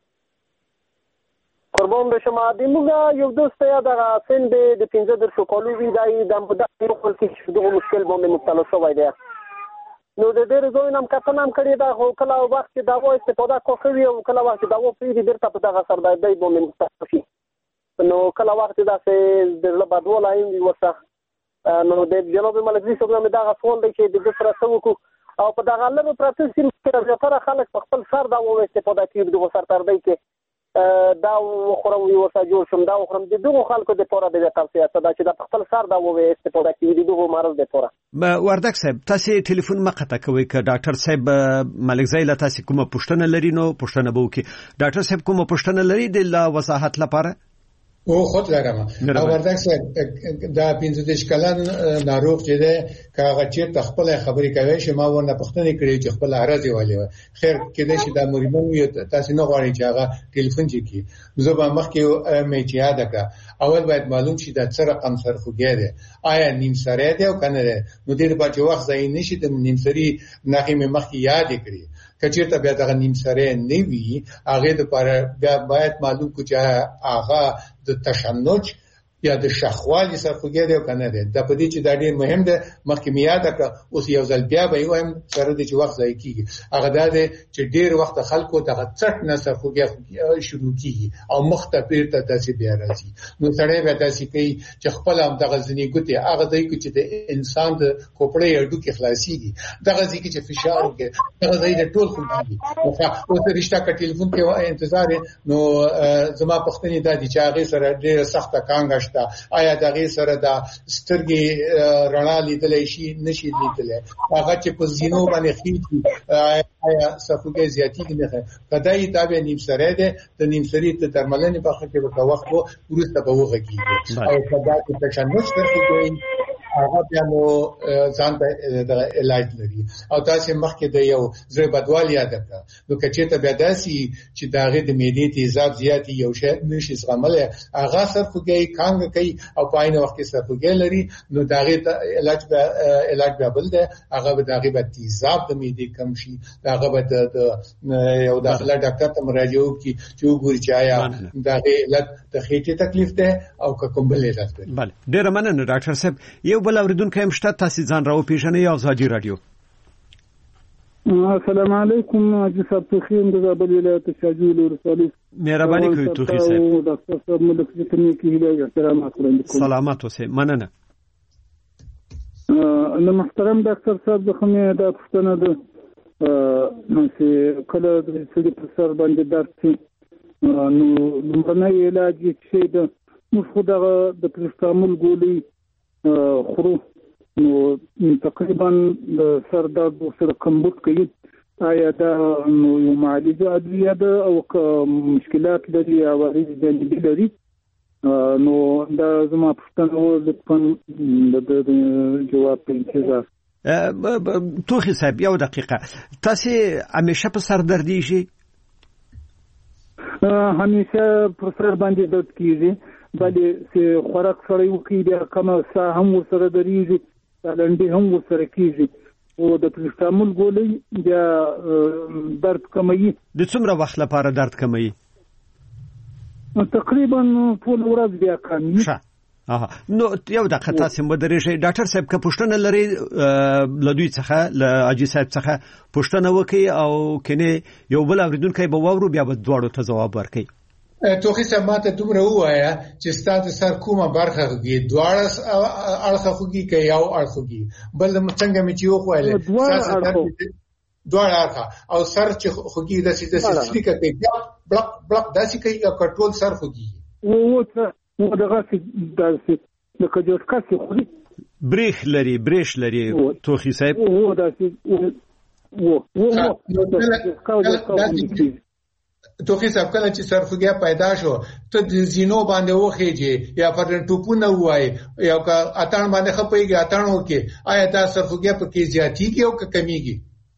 قربان بشم د موږ یو دوست یا د سند د پنځه در شو کولو وی دای د مدته خپل کې دغه مشکل باندې مبتلا شوی دی. نو د دې رضوین هم کته نام کړی دا هو کله وخت دا وایي استفاده کوي او کله وخت دا و پیری درته په دغه سردردي باندې مبتلا شي. نو کله وخت دا څه د لبادول ایم وسه نو د جناب ملک صاحب نوم دا غوښتل دی چې د سره سوکو او په دغه لږ پروسس کې زیاتره خلک په خپل سر دا و استفاده کوي د سردردي کې دا خورم وی ورته جوړ شم دا خورم د دغه خلکو د پوره د توصیه صدا چې د خپل سر دا و استفاده کوي د دغه مرز د پوره. وردک صاحب تاسو ټلیفون مقطع کوي ک ډاکټر صاحب ملک زایله تاسو کومه پوښتنه لري نو پوښتنه به وکي. ډاکټر صاحب کومه پوښتنه لري د وضاحت لپاره؟ او خود لرم او وردک صاحب دا پنځه دیرش کلن ناروغ چې ده کاغه چې تخپل خبرې کوي چې ما ونه پښتنې کړې چې خپل عرض والي خیر کله چې دا مریمون وي تاسو نه غواړئ چې هغه ټلیفون چکی زه به مخکې مې چې یاد کړه اول باید معلوم شي دا څه رقم سرخوږی دی آیا نیم سره دی او کنه دی نو ډیر په وخت ځای نشي د نیم سری نخې مې مخکې یاد کړی کچېرته بیا دا نیم سره نه وي هغه د پر بیا باید معلوم کو چې هغه د تشنج یا د شخوالي سرخوږی دی او کنه دی د پدې چې دا ډیر مهم دی مخکې مې یاد کړه اوس یو ځل بیا به وایم سره د چې وخت ځای کیږي هغه دا دی چې ډیر وخت خلکو دغه څټ نه سرخوږی شروع کیږي او مخته پیرته تاسو بیا راځي نو سړی به تاسو کوي چې خپل هم دغه ځنی ګوتې هغه دی چې د انسان د کوپړې اډو کې خلاصيږي دغه ځکه چې فشار کې دغه ځای د ټول خوږي او ته رښتا کا ټلیفون کې انتظار نو زما پښتني د دې چې هغه سره ډیر سخته کانګه آیا دغه سره د سترګې رڼا لیدلې شي نشي لیدلې هغه چې په زینو باندې خېټي آیا سفوګي زیاتی نه ده کداې دا به نیم سره ده د نیم سری ته درملنې په خاطر په وخت وو ورسته به وغږیږي او کدا چې تشنج ورته هغه بیا نو ځان ته د علاج لري او تاسو مخکې د یو زړه بدوالي یاد کړه نو کچې ته بیا داسي چې داغه د معدې تیزاب زیاتی یو شی نشي زغمل هغه سرخوږی کانګ کوي او په عین وخت کې سرخوږی لري نو داغه علاج به علاج به بل ده هغه به داغه به تیزاب د معدې کم شي داغه به د یو داخله ډاکټر ته مراجعه وکړي چې وګوري چې آیا داغه علت د خېټې تکلیف ده او کوم بل علت ده. بله ډیر مننه ډاکټر صاحب. یو بل اوریدونکو هم شته تاسو ځان راو پیژنئ او ازادي رادیو. السلام علیکم حاجی صاحب تخیم د زابل ولایت شاجول ورسالي مهرباني کوي توخی صاحب ډاکټر صاحب ملک څنګه کیږي احترامات وړاندې کوم سلامات اوسه مننه. نو محترم ډاکټر صاحب د خمه د پښتنه د چې کله د سړي په سر باندې درد نو لمړنی علاج چې د مخدغه د پرستامول ګولۍ خورو نو تقریبا د سر درد سره کمبود کوي آیا دا نو یو معالجه ادویه ده او مشکلات لري او جانبي لري نو دا زما پښتنه د جواب په انتظار. توخی صاحب یو دقیقه تاسو همیشه په سر دردی شي؟ همیشه په سر باندې درد کیږي بلې چې خوراک سره یو کې د کومه ساه هم سره دریږي لنډي هم سره کیږي او د پرستامول ګولۍ یا درد کموي. د څومره وخت لپاره درد کموي؟ تقریبا ټول ورځ بیا کموي. اها نو یو دقیقه تاسو مدرسې ډاکټر صاحب که پښتنه لري لدوی څخه ل اجي صاحب څخه پښتنه وکي او کنه یو بل اوریدونکو به وورو بیا به دواړو ته جواب ورکړي. توخی صاحب ماته دومره وایا چې ستاسو سر کومه برخه کې دواړه اړخه خوږي کې یو اړخوږي بل څنګه مې چې یو خوایله دواړه اړخه او سر چې خوږي د سې د سې کې بلک بلک داسې کوي او کنټرول سر خوږي او او دغه داسې د کجوت کاسي خوږي بریخ لري بریش لري توخی صاحب او داسې او او توخی صاحب کله چې سرخوږی پیدا شو ته د زینو باندې وخېږي یا پر ټوپونه وای یا که اتان باندې خپېږي اتانو کې آیا دا سرخوږی په کې زیاتیږي او کمیږي؟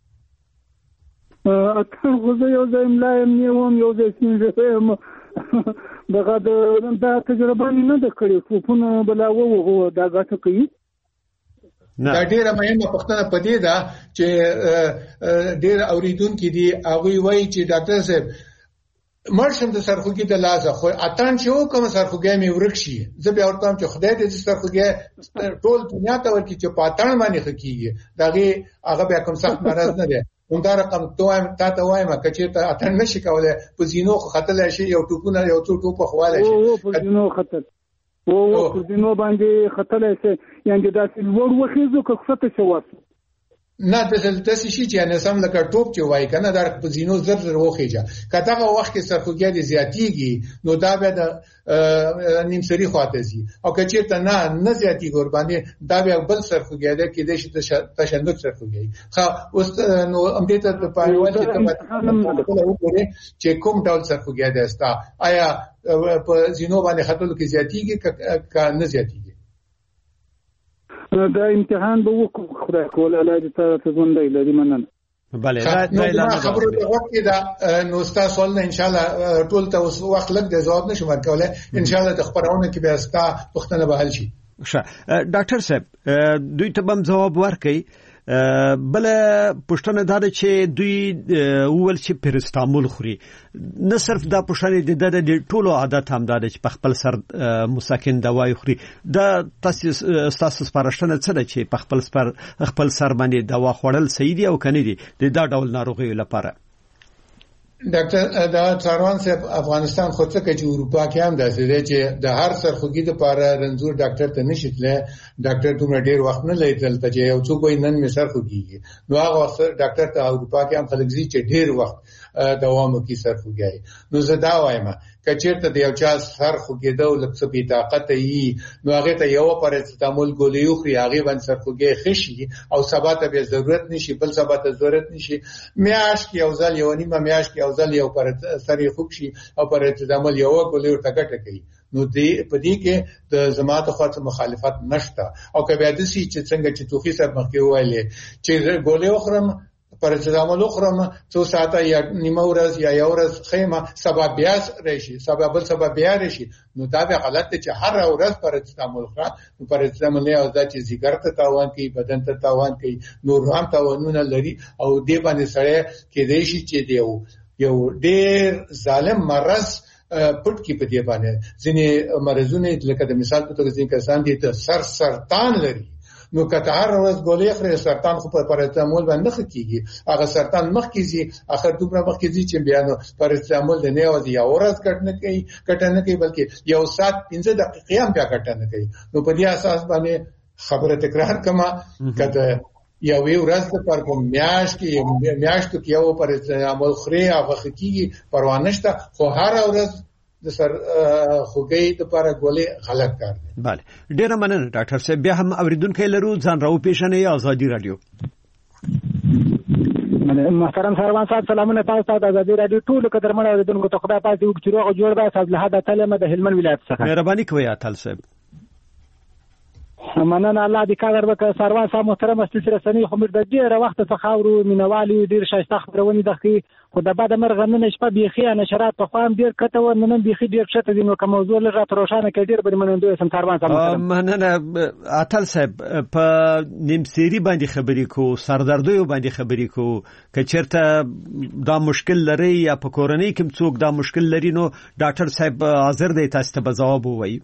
اتان غوځي یو ځای ملایم نیوم یو ځای څنګه دغه د تجربه نه د کړې ټوپونه بلاوه وو دا غاټه کوي. دا ډیره مهمه پښتنه پدې ده چې ډیر اوریدونکو دي هغه وایي چې ډاکټر صاحب مرشم د سرخوږی د لازه خو اتان چې وکم سرخوږی مې ورکشي زه بیا ورته چې خدای دې سرخوږی ټول دنیا ته ورکی چې پاتان باندې خکېږي داغه هغه بیا کوم سخت مرز نه ده همدا رقم توام تا ته وایم کچې ته اتان نشي کولای په زینو خطر شي یو ټوپونه یو ټوپ خواله شي او په زینو خطر او په زینو باندې خطر شي یعنی دا څلور وخیزو که څه شي واسه نه د داسې شي چې نه سم لکه ټوپ چې وای کنه در په زینو زر زر وخیږي کته وخت کې سرخوږی دي زیاتیږي نو دا به د نیم سری خواته سي او که چیرته نه نه زیاتی ګور باندې دا به بل سرخوږی ده کې د تشنج سرخوږی خو اوس نو امدته په پایوال کې ته چې کوم ډول سرخوږی ده استا آیا په زینو باندې خطر کې زیاتیږي که نه زیاتیږي دا امتحان به وکړو خدای کول علاج ته ژوندۍ لري مننه بله دا اعلان خبرو ته وخت دا نو تاسو سوال ان شاء الله ټول ته وخت لګ د جواب نشم ورکولای ان شاء الله د خبرونه کې به استا پښتنه به حل شي ښه ډاکټر صاحب دوی ته هم جواب ورکړي بل پښتنه دا چې دوی اول چې پرستامول خوري نه صرف دا پښتنه د د ټولو عادت هم دا چې په خپل سر مسکن دوايي خوري دا تاسو تاسو سپارښتنه څه ده چې په خپل سر خپل سر باندې دوا خوړل صحیح دي او کني دي د دا ډول ناروغي لپاره ډاکټر دا څاروان صاحب افغانستان خو څه کې چې اروپا کې هم داسې دی چې د هر سرخوږي لپاره رنځور ډاکټر ته نشیتله ډاکټر دومره ډیر وخت نه لري تل ته یو څوک وي نن می سرخوږي نو هغه ډاکټر ته اروپا کې هم خلک زی چې ډیر وخت دوام کوي سرخوږي نو زه دا وایم کچېرته د یو چا سرخوږي د لکه په طاقت یې نو هغه ته یو پاراسټامول ګولۍ خو هغه باندې سرخوږي خشي او سبا ته به ضرورت نشي بل سبا ته ضرورت نشي میاش کې او ځل یو نیمه میاش کې او ځل یو پر سری خوشي او پاراسټامول یو ګولۍ ورته ګټه کوي نو دې په دې کې د جماعت خاصه مخالفت نشته او کبه د سي چې څنګه چې توخي صاحب مخکې وایي چې ګولۍ خورم پاراسټامول خورم څو ساعته یا نیمه ورځ یا یو ورځ خیمه سبب بیا راشي سبب بل سبب بیا راشي نو دا به غلط دی چې هر ورځ پاراسټامول خورم نو پاراسټامول نه او دا چې ځګر ته تاوان کوي بدن ته تاوان کوي نور هم تاوانونه لري او دې باندې سره کې دی شي چې دی یو ډېر ظالم مرض پټ کی په دې باندې ځینې مرزونه لکه د مثال په توګه ځینې کسان دي ته سر سرطان لري نو کته هر ورځ ګولۍ خوري سرطان خو په پاراسټامول باندې نه کیږي هغه سرطان مخ کیږي اخر دومره مخ کیږي چې بیا نو پاراسټامول د نه او یو ورځ کټ نه کوي کټ نه کوي بلکې یو ساعت پنځه دقیقې هم بیا کټ نه کوي نو په دې اساس باندې خبره تکرار کما کته یا وی ورځ پر کوم میاش کې میاش ته یو پاراسټامول خوري هغه کیږي پروا نشته خو هر ورځ د سر خوګي ته پر ګولې غلط کار دی bale ډیره مننه ډاکټر صاحب بیا هم اوریدونکو لرو ځان راو پیښنې آزادي رادیو محترم سروان صاحب سلامونه تاسو ته د آزادي رادیو ټول قدرمن اوریدونکو ته خدای پاک دې وکړي روغ جوړ به تاسو له هدا تلمه د هلمند ولایت څخه مهرباني کوي اتل صاحب مننه الله دې کار وکړي سروان صاحب محترم استاد رسنی خو مر د ډیره وخت څخه ورو مینوالي ډیر شایسته خبرونه دغه خو د بعد مرغ نن شپه بيخي نشرات په خام ډیر کته و نن بيخي ډیر شته دي نو کوم موضوع لږه تروشانه کې ډیر بری منندوی سم سروان صاحب مننه اتل صاحب په نیمسيري باندې خبرې کو سردردوی باندې خبرې کو کچرته دا مشکل لري یا په کورنۍ کې څوک دا مشکل لري نو ډاکټر صاحب حاضر دی تاسو ته جواب وایي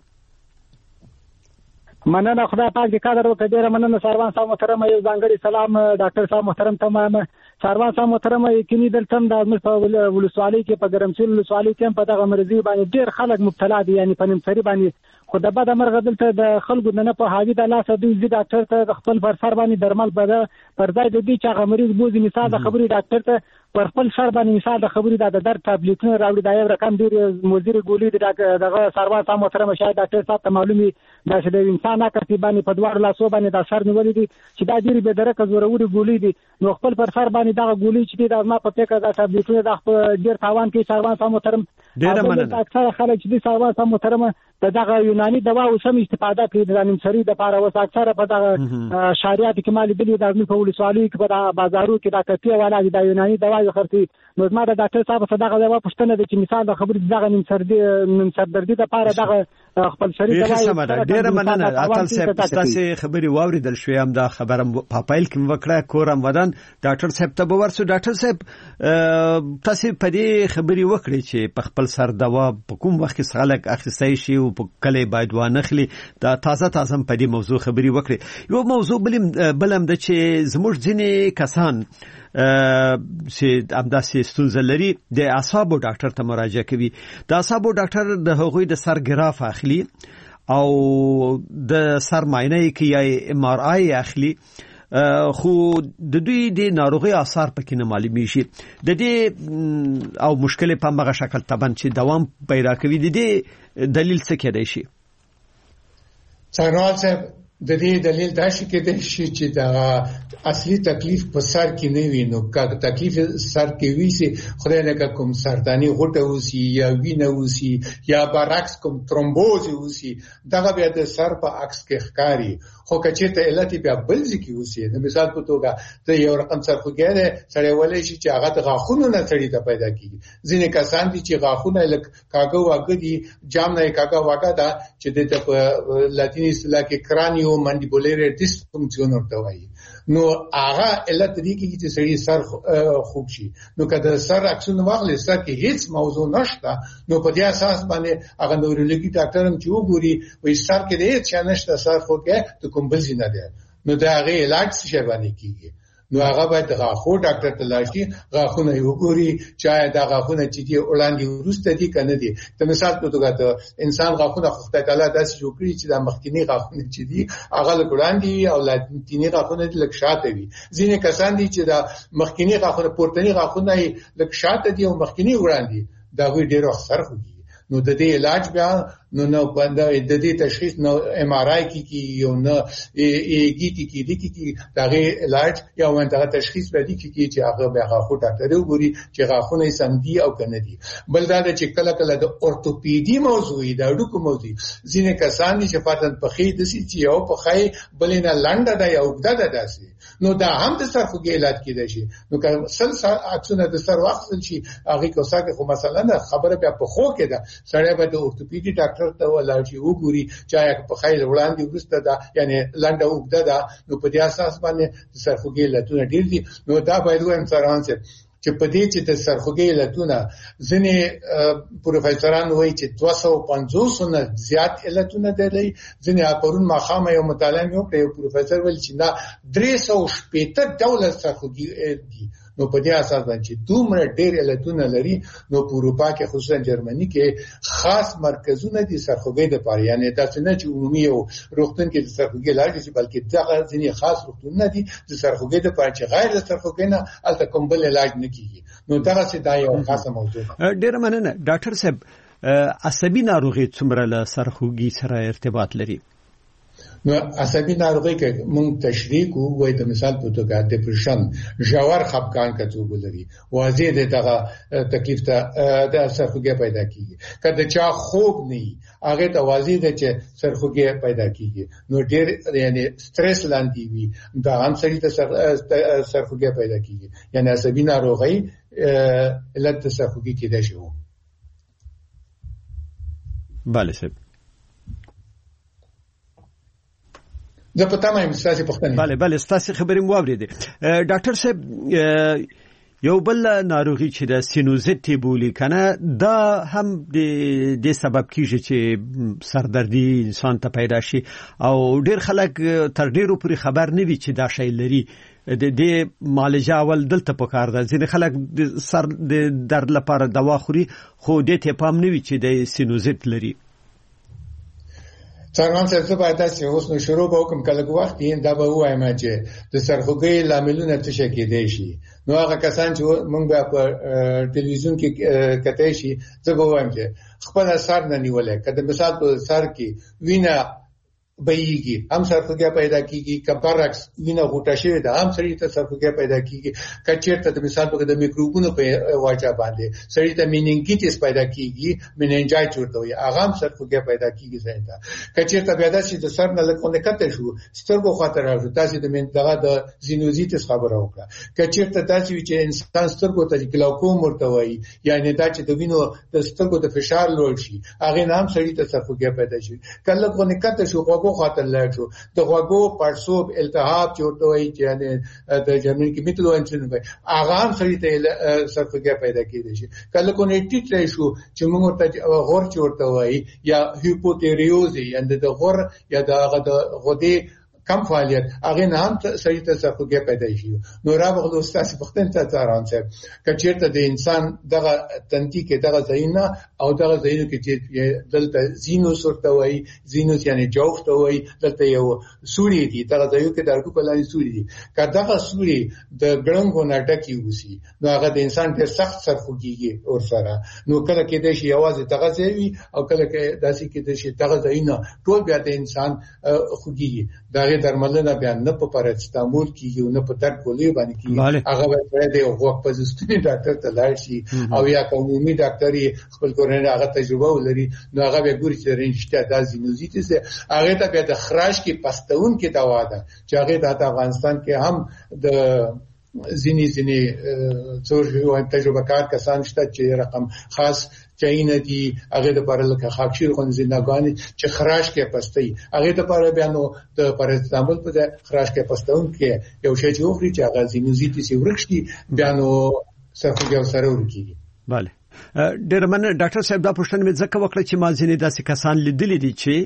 مننه خدای پاک دې قدر وکړي ډیره مننه سروان صاحب محترم یو ځانګړي سلام ډاکټر صاحب محترم تمام سروان صاحب محترم یقیني دلته د ازمیر په ولسوالۍ کې په ګرمسیر ولسوالۍ کې په دغه مرضی باندې ډیر خلک مبتلا دي یعنی په نیمسری باندې خو د بعد مرغ دلته د خلکو نه په حاوی د لاس دوی د ډاکټر ته د خپل فرسر باندې درمل بده پر ځای د دې چې مریض بوزي مثال د خبري ډاکټر ته پر خپل سر باندې مثال د خبري د درد ټابلیټونه راوړي دا یو رقم ډیر مدیر ګولې دغه سروان صاحب محترم شاید ډاکټر صاحب ته معلومي دا چې د انسان اکرتی باندې په دوار لاسو باندې د سر نیولې دي چې دا ډیر به درکه زوروري ګولې دي نو خپل پر سر باندې دا ګولې چې د ما په فکر دا ټابلیټونه د خپل ډیر تاوان کوي سروان صاحب محترم ډیر مننه اکثر خلک چې سروان صاحب محترم دغه یوناني دوا او سم استفاده کوي د نیمسری د لپاره وس اکثر په دغه شریعت کې مالي بلی د ازمیر په ولسوالۍ کې په بازارو کې دا کتي والا د یوناني دوا یو خرتي نو ما د ډاکټر صاحب څخه دغه دوا پښتنه د چې مثال د خبرې دغه نیمسردي نیمسردردي د لپاره دغه خپل شریک دوا ډیر مننه اتل صاحب تاسو خبري واوریدل شوې هم دا خبره په پایل کې وکړه کورم ودان ډاکټر صاحب ته به ورسو ډاکټر صاحب تاسو په دې خبري وکړي چې په خپل سر دوا په کوم وخت کې خلک اخیستای شي او په کله باید وانخلي دا تازه تازه په دې موضوع خبري وکړي یو موضوع بلم بلم د چې زموږ ځینې کسان چې امداسي ستونزه لري د اعصابو ډاکټر ته مراجعه کوي د اعصابو ډاکټر د هغوی د سر ګراف اخلي او د سر معاینه کوي یا ام ار آی اخلي خو د دوی د ناروغي آثار پکې نه معلومي شي د دې او مشکل په مغه شکل تبان چې دوام پیدا کوي د دې دلیل څه کېدای شي څنګه صاحب د دې دلیل دا شي کېدای شي چې دا اصلي تکلیف په سر کې نه وي نو که تکلیف سر کې وي سي خدای نه کوم سرطاني غوټه وسی یا وینه وسی یا برعکس کوم ترومبوز وسی دا بیا د سر په عکس کې ښکاری خو کچې ته علت بیا بل ځکه وسی د مثال په توګه ته یو رقم سر خوګره سره ولې شي چې هغه د غاښونو نه سړی ته پیدا کیږي ځینې کسان دي چې غاښونه لک کاګو واګ دي جام نه کاګو واګ دا چې د په لاتینی اصطلاح کې کرانیو منډیبولر ډیسفنکشن ورته وایي نو هغه علت دی چې سړی سر خوب شي نو کله سر اکسون واغلی سر کې هیڅ موضوع نشته نو په دې اساس باندې هغه نورولوژي ډاکټر هم چې وګوري وایي سر کې هیڅ نشته سر خو کې ته کوم بل ځای نه دی نو دا هغه علاج څه باندې کیږي نو هغه باید غاښو ډاکټر ته لاړ شي غاښونه یې وګوري چې دا غاښونه چې دی وړاندې ورسته دي کنه دي د مثال په توګه ته انسان غاښونه خو خدای تعالی داسې جوړ کړی چې دا مخکینی غاښونه چې دي هغه وړاندې او لاتینی غاښونه لږ شاته وي ځینې کسان دي چې دا مخکینی غاښونه پورتنی غاښونه لږ شاته دي او مخکینی وړاندې دا وی ډېر اخر خو دي نو د دې علاج بیا نو نو باندې د دې تشخیص نو ام ار آی کې کی یو نو ای جی ټی کې دي کې دا غي علاج یا وانه تشخیص به دي کې چې هغه به غاښو ډاکټر وګوري چې غاښونه یې سم دي او کنه دي بل دا چې کله کله د اورتوپیدي موضوع دا ډوکو موضوع ځینې کسان چې فاتن په خې د سي چې یو په خې بلینه لنډه ده یا وګدا ده داسي نو دا هم د سر خوږی علاج کېدای شي نو که سل اکسونه د سر واخل شي هغه کوساکه خو مثلا خبره بیا په خو کې ده سړی به د اورتوپیدي ډاکټر ته ولاړ شي وګوري چې هغه په خیر وړاندې ورسته ده یعنی لنډه وګدا ده نو په دې اساس باندې سر خوږی لتون ډیر دي نو دا باید ویم سره چې په دې چې د سرخوږی علتونه ځنې پروفیسوران وایي چې دوه سوه پنځوس نه زیات علتونه دي ځنې پرون ماخامه یو مطالعه مې وکړه یو پروفیسور ویل چې دا درې سوه شپېته ډوله سرخوږی دي نو په دې اساس باندې دومره ډېر علتونه لري نو په اروپا کې خصوصا جرمني کې خاص مرکزونه دي سرخوږی د پاره یعنی تاسو نه چې عمومي او روغتون کې د سرخوږی علاج شي بلکې دغه ځینې خاص روغتونونه دي د سرخوږی د پاره چې غیر د سرخوږی نه الته کوم بل علاج نه کیږي نو دغه څه دا یو خاصه موضوع ده ډېر مننه ډاکټر صاحب عصبي ناروغي څومره له سرخوږی سره ارتباط لري نو عصبي ناروغي کې مونږ تشریح کوو وای د مثال په توګه ډیپریشن ژور خپګان کڅوب لري واضح ده دغه تکلیف ته د سرخوږی پیدا کیږي کله چې خوب نه هغه ته واضح ده چې سرخوږی پیدا کیږي نو ډېر یعنی سټرس لاندې وي دا هم سړي ته سرخوږی پیدا کیږي یعنی عصبي ناروغي علت سرخوږی کېدای شي bale صاحب زه پته مې ستاسو پوښتنه bale bale ستاسو خبرې مو اورېدې ډاکټر صاحب یو بل ناروغي چې د سینوزیت بولی کنه دا هم د د سبب کیږي چې سردردي انسان ته پیدا شي او ډېر خلک تر ډېرو پورې خبر نه وي چې دا شی لري د دې معالجه اول دلته پکار ده ځینې خلک د سر د درد لپاره دوا خوري خو دې ته پام نه وي چې د سینوزیت لري څنګه چې باید تاسو اوس نو شروع وکم کله وخت یې دا به وایم چې د سرخوږی لاملونه څه شي کېدای شي نو هغه کسان چې موږ په ټلویزیون کې کتای شي زه به وایم چې خپل سر نه نیولای کله مثال په سر کې وینا بېږي هم سرخوږی پیدا کیږي کبرعکس وینه غوټه شوی ده هم سړی ته سرخوږی پیدا کیږي کچېرته د مثال په د میکروبونو په واجب باندې سړی ته مینینګیټس پیدا کیږي میننجایټ ورته وي هغه هم سرخوږی پیدا کیږي ځینته کچېرته بیا د چې د سر نه لکونه کته شو سترګو خاطر راځي تاسو د من دغه د زینوزیټس خبره وکړه کچېرته تاسو چې انسان سترګو ته ګلاوکوم ورته وي یعنی دا چې د وینو د سترګو د فشار لوړ شي هغه هم سړی ته سرخوږی پیدا شي کله لکونه کته شو خاطر لاړو د غوګو پړسوب التهاب چورته وي چې د جرمن کې میتلو انسن وي هغه هم سړی ته سرخوږی پیدا کېږي شي کله کو نیټیټ شو چې موږ ته غور چورته وي یا هیپوتیریوز یا د غور یا د غده غدي کم فعالیت هغه نه هم سړی ته سرخوږی پیدا شي. نو را بغلو ستاسو پختن ته ځاران صاحب کچیرته د انسان دغه تنتی کې دغه زینا او دغه زینو کې چې دلته زینو سورته وای زینو یعنی جوخته وای دلته یو سوري دي دغه ځایو کې درکو کولای سوري دي که دغه سوري د ګړنګو نټکی وسی نو هغه د انسان ډېر سخت سرخوږي اور سره نو کله کې د شي आवाज دغه ځای او کله کې داسې کې د شي دغه زینا ټول بیا د انسان خوږي دغه درملنه بیا نه په پاراسټامول کیږي نه په درد ګولې باندې کیږي هغه باید د وګ پزستنی ډاکټر ته لاړ شي او یا کومي ډاکټر خپل کورنۍ هغه تجربه ولري نو هغه به ګوري چې رنجته د زینوزیتس هغه ته بیا د خراش کې پستون کې دوا ده چې هغه د افغانستان کې هم د زینی زینی څور یو تجربه کار کسان شته چې رقم خاص چاینه دي هغه د پاره لکه خاکشیر خون زندګانی چې خراش کې پستي هغه د پاره بیانو د پاراسټامول په خراش کې پستون کې یو شی چې وخوري چې هغه زینوزیتس ورکشتي بیانو سرخوږی سره ورکی. bale ډېر مننه ډاکټر صاحب دا پوښتنه مې ځکه وکړه چې ما ځینې داسې کسان لیدلي دي چې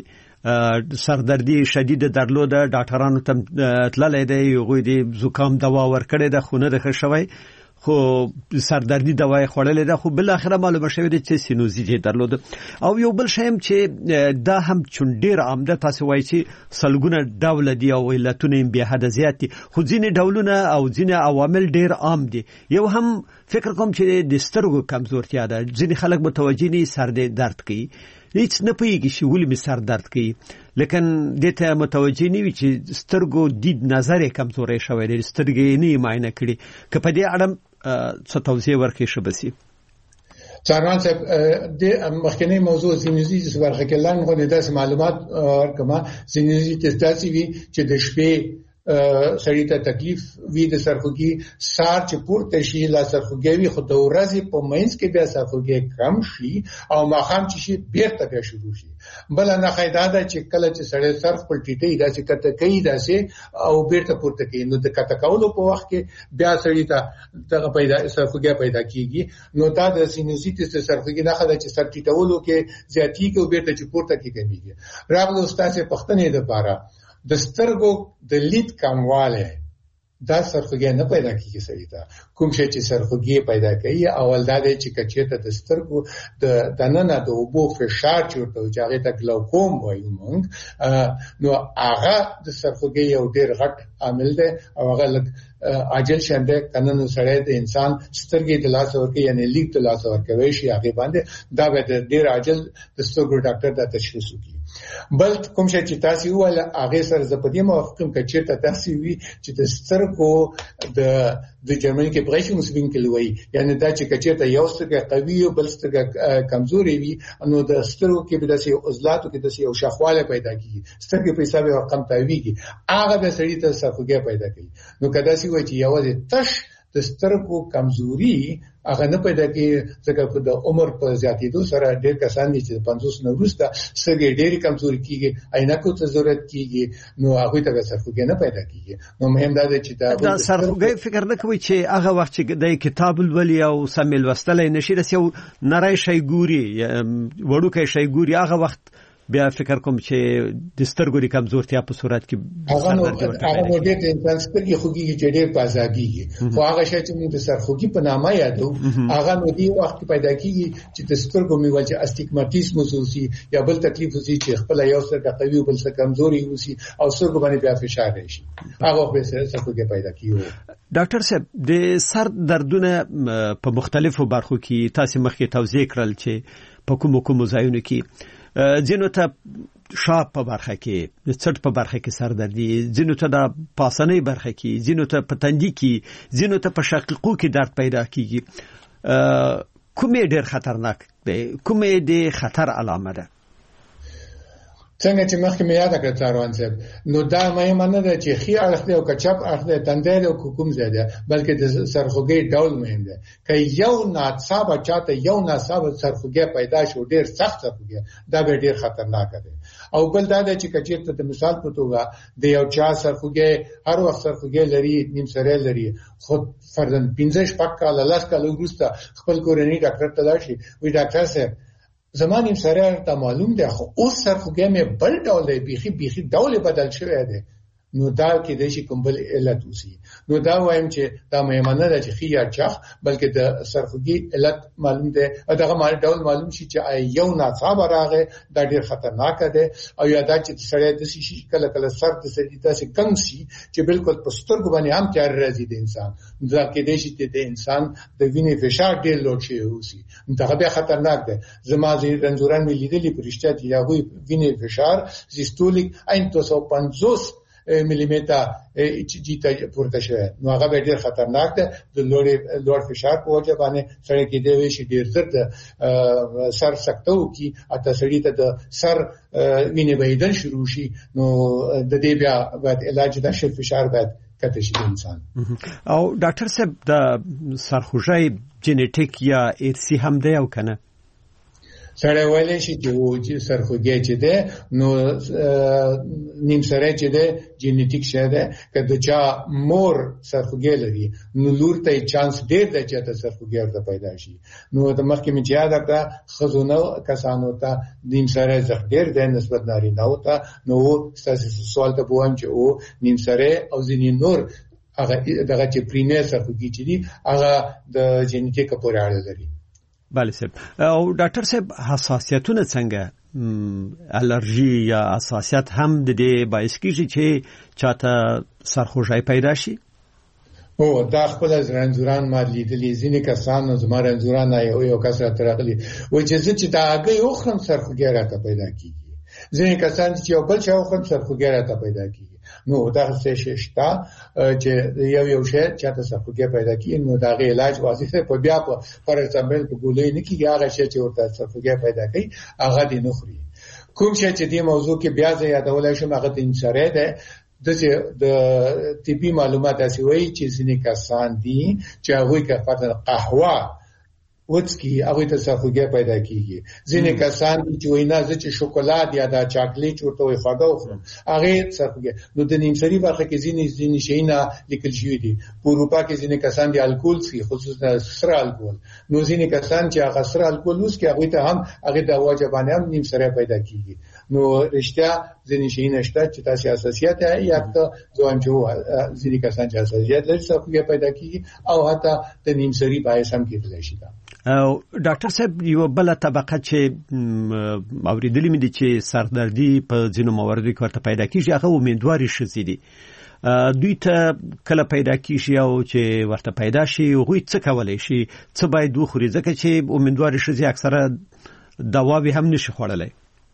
سردردي شدید درلوده ډاکټرانو ته تللی دی هغوی د زکام دوا ورکړې ده خو نه ده ښه شوی خو سردردي دوا یې خوړلې ده خو بالاخره معلومه شوې ده چې سینوزیت یې درلوده. او یو بل شی هم چې دا هم چون ډېر عام ده تاسو وایي چې سلګونه ډوله دي او علتونه یې بې حده زیات دي خو ځینې ډولونه او ځینې عوامل ډېر عام دي. یو هم فکر کوم چې د سترګو کمزورتیا ده ځینې خلک متوجه نه سر دې درد کوي هیڅ نه پوهېږي چې ولې مې سر درد کوي لیکن دې ته متوجه نه وي چې سترګو دید نظر یې کمزوری شوی دی سترګې یې نه یې معاینه کړي که په دې اړه څه توضیح ورکړي ښه به شي. څارمان صاحب د مخکنی موضوع سینوزیتس برخه کې لاندې غوډه داسې معلومات ورکما سینوزیتس داسې وي چې د شپې سړی ته تکلیف وی د سرخوږي سار چې پورته شي لا سرخوږي وي خو د ورځې په مینس کې بیا سرخوږي کم شي او ماخام چې شي بیرته بیا شروع شي. بل نه قاعده ده چې کله چې سړی سر خپل ټیټي داسې کته کوي داسې او بیرته پورته کوي نو د کته کولو په وخت کې بیا سړی ته دغه پیدا سرخوږي پیدا کیږي نو دا د سینوزیتس سرخوږي نه خدای چې سر ټیټولو کې زیاتی کې او بیرته چې پورته کې کمیږي. راغلو استاد پښتنې د پاره د سترګو د لید کمواله دا سرخوږی نه پیدا کیږي سړی ته کوم شي چې سرخوږی پیدا کوي اول دا دی چې کچېته د سترګو د دننه د اوبو فشار چورته او هغه ته ګلوکوم وایو موږ نو هغه د سرخوږی یو ډېر غټ عامل دی او هغه لږ عاجل شنده کنه نو سړی د انسان سترګې د لاس ورکې یعنی لید د لاس ورکوي شي هغه باندې دا به ډېر عاجل د سترګو ډاکټر دا تشخیص وکړي. بل کوم شي چې تاسو ویل هغه سره زپدي موافقم کچې ته تاسو وی چې د سترګو د د جرمني کې برېښم مسبین کلوي یعنی دا چې کچې ته یو سترګه قوي او بل سترګه کمزوري وي نو د سترګو کې به داسې عضلاتو کې داسې یو شخواله پیدا کیږي سترګې په حساب رقم تاویږي هغه به سړی ته سرخوږی پیدا کوي. نو کدا سی وایي چې یوازې تش د سترګو کمزوري هغه نه پیدا کیږي ځکه په د عمر په زیاتېدو سره ډېر کسان دي چې پنځوس نه وروسته سترګې ډېرې کمزوري کیږي عینکو ته ضرورت کیږي نو هغه ته سرخوږی نه پیدا کیږي. نو مهم دا دی چې دا سرخوږی فکر نه کوي چې هغه وخت چې د کتاب ولولي او سم لوستل نشي رسي او نری شي ګوري وړوکی شي ګوري هغه وخت بیا فکر کوم چې د سترګو د کمزورتیا په صورت کې هغه نو هغه نو ډېر انسان سترګې خوږي چې ډېر پازاګي خو هغه شی چې موږ د سرخوږي په نامه یادو هغه نو دی وخت پیدا کیږي چې د سترګو میول چې استګماتیزم وسوسي یا بل تکلیف وسي چې خپل یو سترګه قوي او بل څه کمزوري وسي او سترګو باندې بیا فشار راشي هغه به سرخوږي پیدا کیږي. ډاکټر صاحب د سر دردونه په مختلفو برخو کې تاسو مخکې توضیح کړل چې په کومو کومو ځایونو کې ځینو ته شاپ په برخه کې د څټ په برخه کې سر دردي ځینو ته د پاسنۍ برخه کې ځینو ته په تندي کې ځینو ته په شقیقو کې درد پیدا کیږي کومې ډېر خطرناک دی کومې د خطر علامه ده؟ څنګه چې مخکې مې یاد کړ څاروان صاحب نو دا مهمه نه ده چې خي اړخ دی او کچپ اړخ دی تندی او کوم زیاده بلکې د سرخوږی ډول مهم دی که یو ناڅاپه چاته یو ناڅاپه سرخوږی پیدا شو ډیر سخت سرخوږی دا به ډیر خطرناک دی. او بل دا دی چې کچېرته د مثال په توګه د یو چا سرخوږی هر وخت سرخوږی لري نیم سره لري خو فردن پنځه شپږ کاله لاس کاله وروسته خپل کورنۍ ډاکټر ته لاړ شي وی ډاکټر صاحب زمانیم سره ته معلوم دی خو اوس سرخوږی مې بل ډول دی بيخي بيخي ډول بدل شوی دی نو دا کې د شي کوم بل علت وسی نو دا وایم چې دا مېمنه د خیا چخ بلکې د سرخوږي علت معلوم ده دغه مال ډول معلوم شي چې یو ناڅاپ راغی دا ډیر خطرناک ده او یا دا چې سړی د شي کله کله سر د سړي داسې کم شي چې بالکل په سترګو باندې هم تیار راځي د انسان دا کې د شي د انسان د وینې فشار ډیر لوړ شي وسی دا به خطرناک ده زما زی رنځوران مې لیدلې پرشته دي هغه وینې فشار سیستولیک عین دوه سوه پنځوس ملي متر چې ته پورته شوی نو هغه ډیر خطرناک ده د لوړ لوړ فشار په وجه باندې سړی کې دی شي ډیر زر د سر سکتو کی اته سړی ته د سر وینې بهیدل شروع شي نو د دې بیا باید علاج د شر فشار باید کته شي انسان او ډاکټر صاحب د سرخوږی جنټیک یا ارثي هم دی او کنه سره ویلې شي چې سرخوږی چې ده نو نیم سره چې ده جنټیک شه ده کله چې مور سرخوږی لري نو لور ته چانس ډیر دی چې ته سرخوږی ورته پیدا شي نو د مخکې مې یاد کړه خزونه کسانو ته نیم سره زخ ډیر دی نسبت نارینه او ته نو تاسو سوال ته وایم چې او نیم سره او ځینې نور هغه دغه چې پریمیر سرخوږی چې دي هغه د جنټیک پورې اړه لري بله صاحب او ډاکټر صاحب حساسیتونه څنګه الرجی یا حساسیت هم د دې باعث کیږي چې چاته سرخوږی پیدا شي او دا خپل رنځوران ما لیدلې ځینې کسان زما رنځوران یو یو کس راته راغلي و چې چې دا هغه یو خرم سرخوږی راته پیدا کیږي ځینې کسان چې یو بل شاو خرم سرخوږی راته پیدا کیږي نو دا څه شته چې یو یو شی چې تاسو سرخوږی پیدا کیږي نو دا غي علاج واسطه په بیا په پر ایگزامپل په ګولې نه کیږي هغه شی چې ورته سرخوږی پیدا کوي هغه دې نه خوري کوم شی چې دې موضوع کې بیا زه یادولای شم هغه د انسره ده د طبي معلومات اسي وایي چې ځینې کسان دي چې هغه کې فرض قهوه وڅکي هغه ته سرخوږی پیدا کیږي ځینې کسان چې وینا زه چې شوکولاد یا دا چاکلیټ ورته وي خواږه وخورم هغه سرخوږی نو د نیمسری برخه کې ځینې ځینې شیونه لیکل شوی دي په اروپا کې ځینې کسان دي الکول څخه خصوصا سره الکول نو ځینې کسان چې هغه سره الکول وڅکي هغه ته هم هغه د واجبانه هم نیمسری پیدا کیږي نو رښتیا ځینې شیونه شته چې تاسو اساسیت یا ته ځوان چې ځینې کسان چې اساسیت لري سرخوږی پیدا کیږي او حتی د نیمسری باعث هم کېدلی شي او ډاکټر صاحب یو بل طبقه چې اوریدلې مې دي چې سردردي په ځینو مواردو کې ورته پیدا کیږي هغه امیدواري شې دي دوی ته کله پیدا کیږي او چې ورته پیدا شي هغه څه کولای شي څه باید وخوري ځکه چې امیدواري شې اکثره دواوی هم نشي خوړلای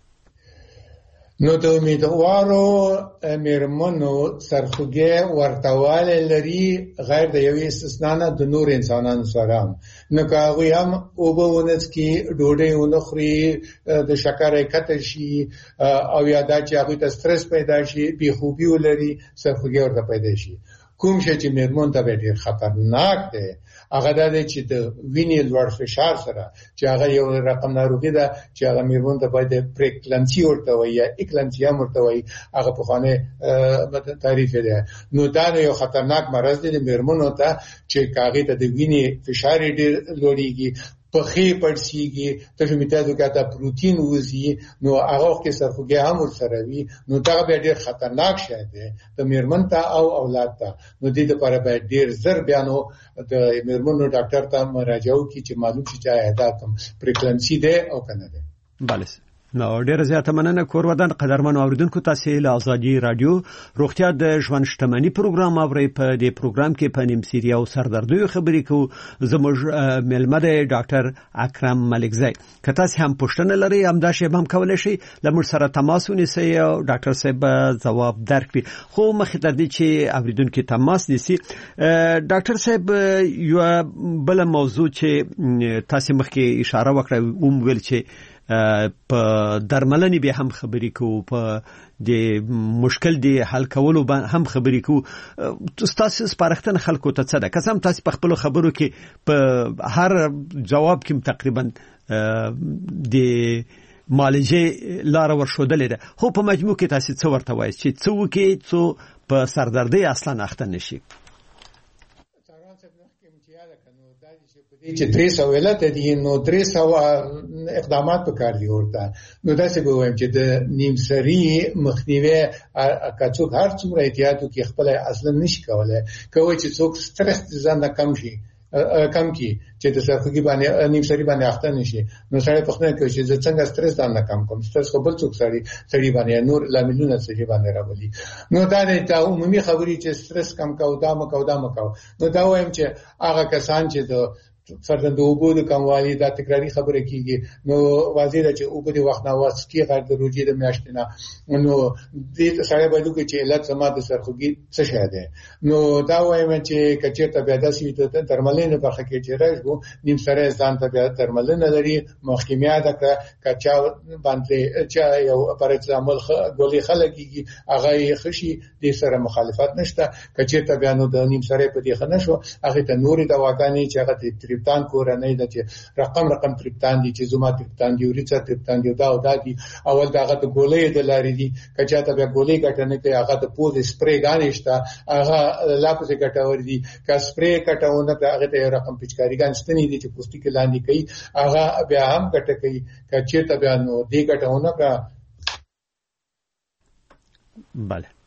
نو د امیدوارو میرمنو سرخوږی ورتواله لري غیر د یوې استثنا نه د نور انسانانو سره نو هغه هم او به ونس کې ډوډۍ ونخري د شکر کته شي او یا دا چې هغه ته سټرس پیدا شي بي خوبي ولري سرخوږی ورته پیدا شي کوم شي چې میرمن ته ډیر خطرناک دی هغه د چې د وینې لوړ فشار سره چې هغه یو رقم ناروغي ده چې هغه میرمن ته باید پریکلمسی ورته وي یا اکلمسیا ورته وي هغه په خانه تعریف ده نو دا یو خطرناک مرض دی میرمنو ته چې هغه ته د وینې فشار ډیر لوړیږي په خې پړسیږي ته میتازو کې تا پروتین وزي نو هغه کې سرخوږی هم سره وي نو دا به ډیر خطرناک شي ده د میرمن ته او اولاد ته نو دې لپاره به ډیر زر بیانو د میرمنو ډاکټر ته مراجعه وکړي چې معلوم شي چې آیا کوم پریکلمسی ده او کنه ده بله نو ډیر زیاته مننه کورودان قدرمنو اوریدونکو تاسو له ازادي رادیو روغتیا د ژوند شتمنۍ پروګرام اوري په دې پروګرام کې په نیمسیری او سردردوی خبرې کوو زموږ ملمد ډاکټر اکرم ملکزی که تاسو هم پوښتنه لرئ هم دا شی هم کولای شئ لمر سره تماس ونیسئ او ډاکټر صاحب ځواب درکړي خو مخکې تر دې چې اوریدونکو تماس نیسي ډاکټر صاحب یو بل موضوع چې تاسو مخکې اشاره وکړه اوم ویل چې په درملنې به هم خبرې کوو په د مشکل دی حل کولو هم خبرې کوو تاسو سپارښتنه خلکو ته څه ده قسم تاسو په خپل خبرو کې په هر جواب کې تقریبا د مالجه لار ورشودلې ده خو په مجموع کې تاسو څه ورته وایي چې څو کې څو په سردردي اصلا اخته نشي چې درې سوه علت دي نو درې سوه اقدامات پکار دي ورته نو داسې به وایم چې د نیمسري مخنیوي کڅوک هر څومره احتیاط وکړي خپل اصلا نشي کولای کوي چې څوک سټرس ځان کم شي کم کی چې د سرخوږي باندې نیمسري باندې اخته نشي نو سړی په خپل کې چې څنګه سټرس ځان کم کوم سټرس خپل څوک سړی سړی باندې نور لاملونه سړي باندې راولي نو دا د عمومي خبري چې سټرس کم کاو دا مکو دا مکو نو دا وایم چې هغه کسان چې د فرضاً د اوبو د کموالي دا تکراری خبره کیږي نو واضح ده چې اوبو د وخت نه واسکی غیر د روجي د میاشتې نه نو دې سړی باندې کې چې علت سما د سرخوږي څه شه ده نو دا وایم چې کچېرته بیا داسې وي ته درملنه په خکه چې راځو نیم سره ځان ته بیا درملنه لري محکمه ده کچا باندې چې یو پرځامل ګولې خلکیږي هغه خشي د سره مخالفت نشته کچېرته بیا نو د نیم سره په دې خنه شو هغه ته نوري دواګانې چې هغه تریپتان کورنۍ د چې رقم رقم تریپتان دي چې زما تریپتان دی ورڅ تریپتان دی دا او دا دي اول داغه د ګولې د لارې دي کچاته به ګولې ګټنه کوي هغه د پوز سپری غانشته هغه لاپسې ګټور دي کا سپری کټاونه هغه ته رقم پچکاری غانستنی دي چې پوسټی کې لاندې کوي هغه بیا هم ګټه کوي کچاته بیا نو دې ګټاونه کا بله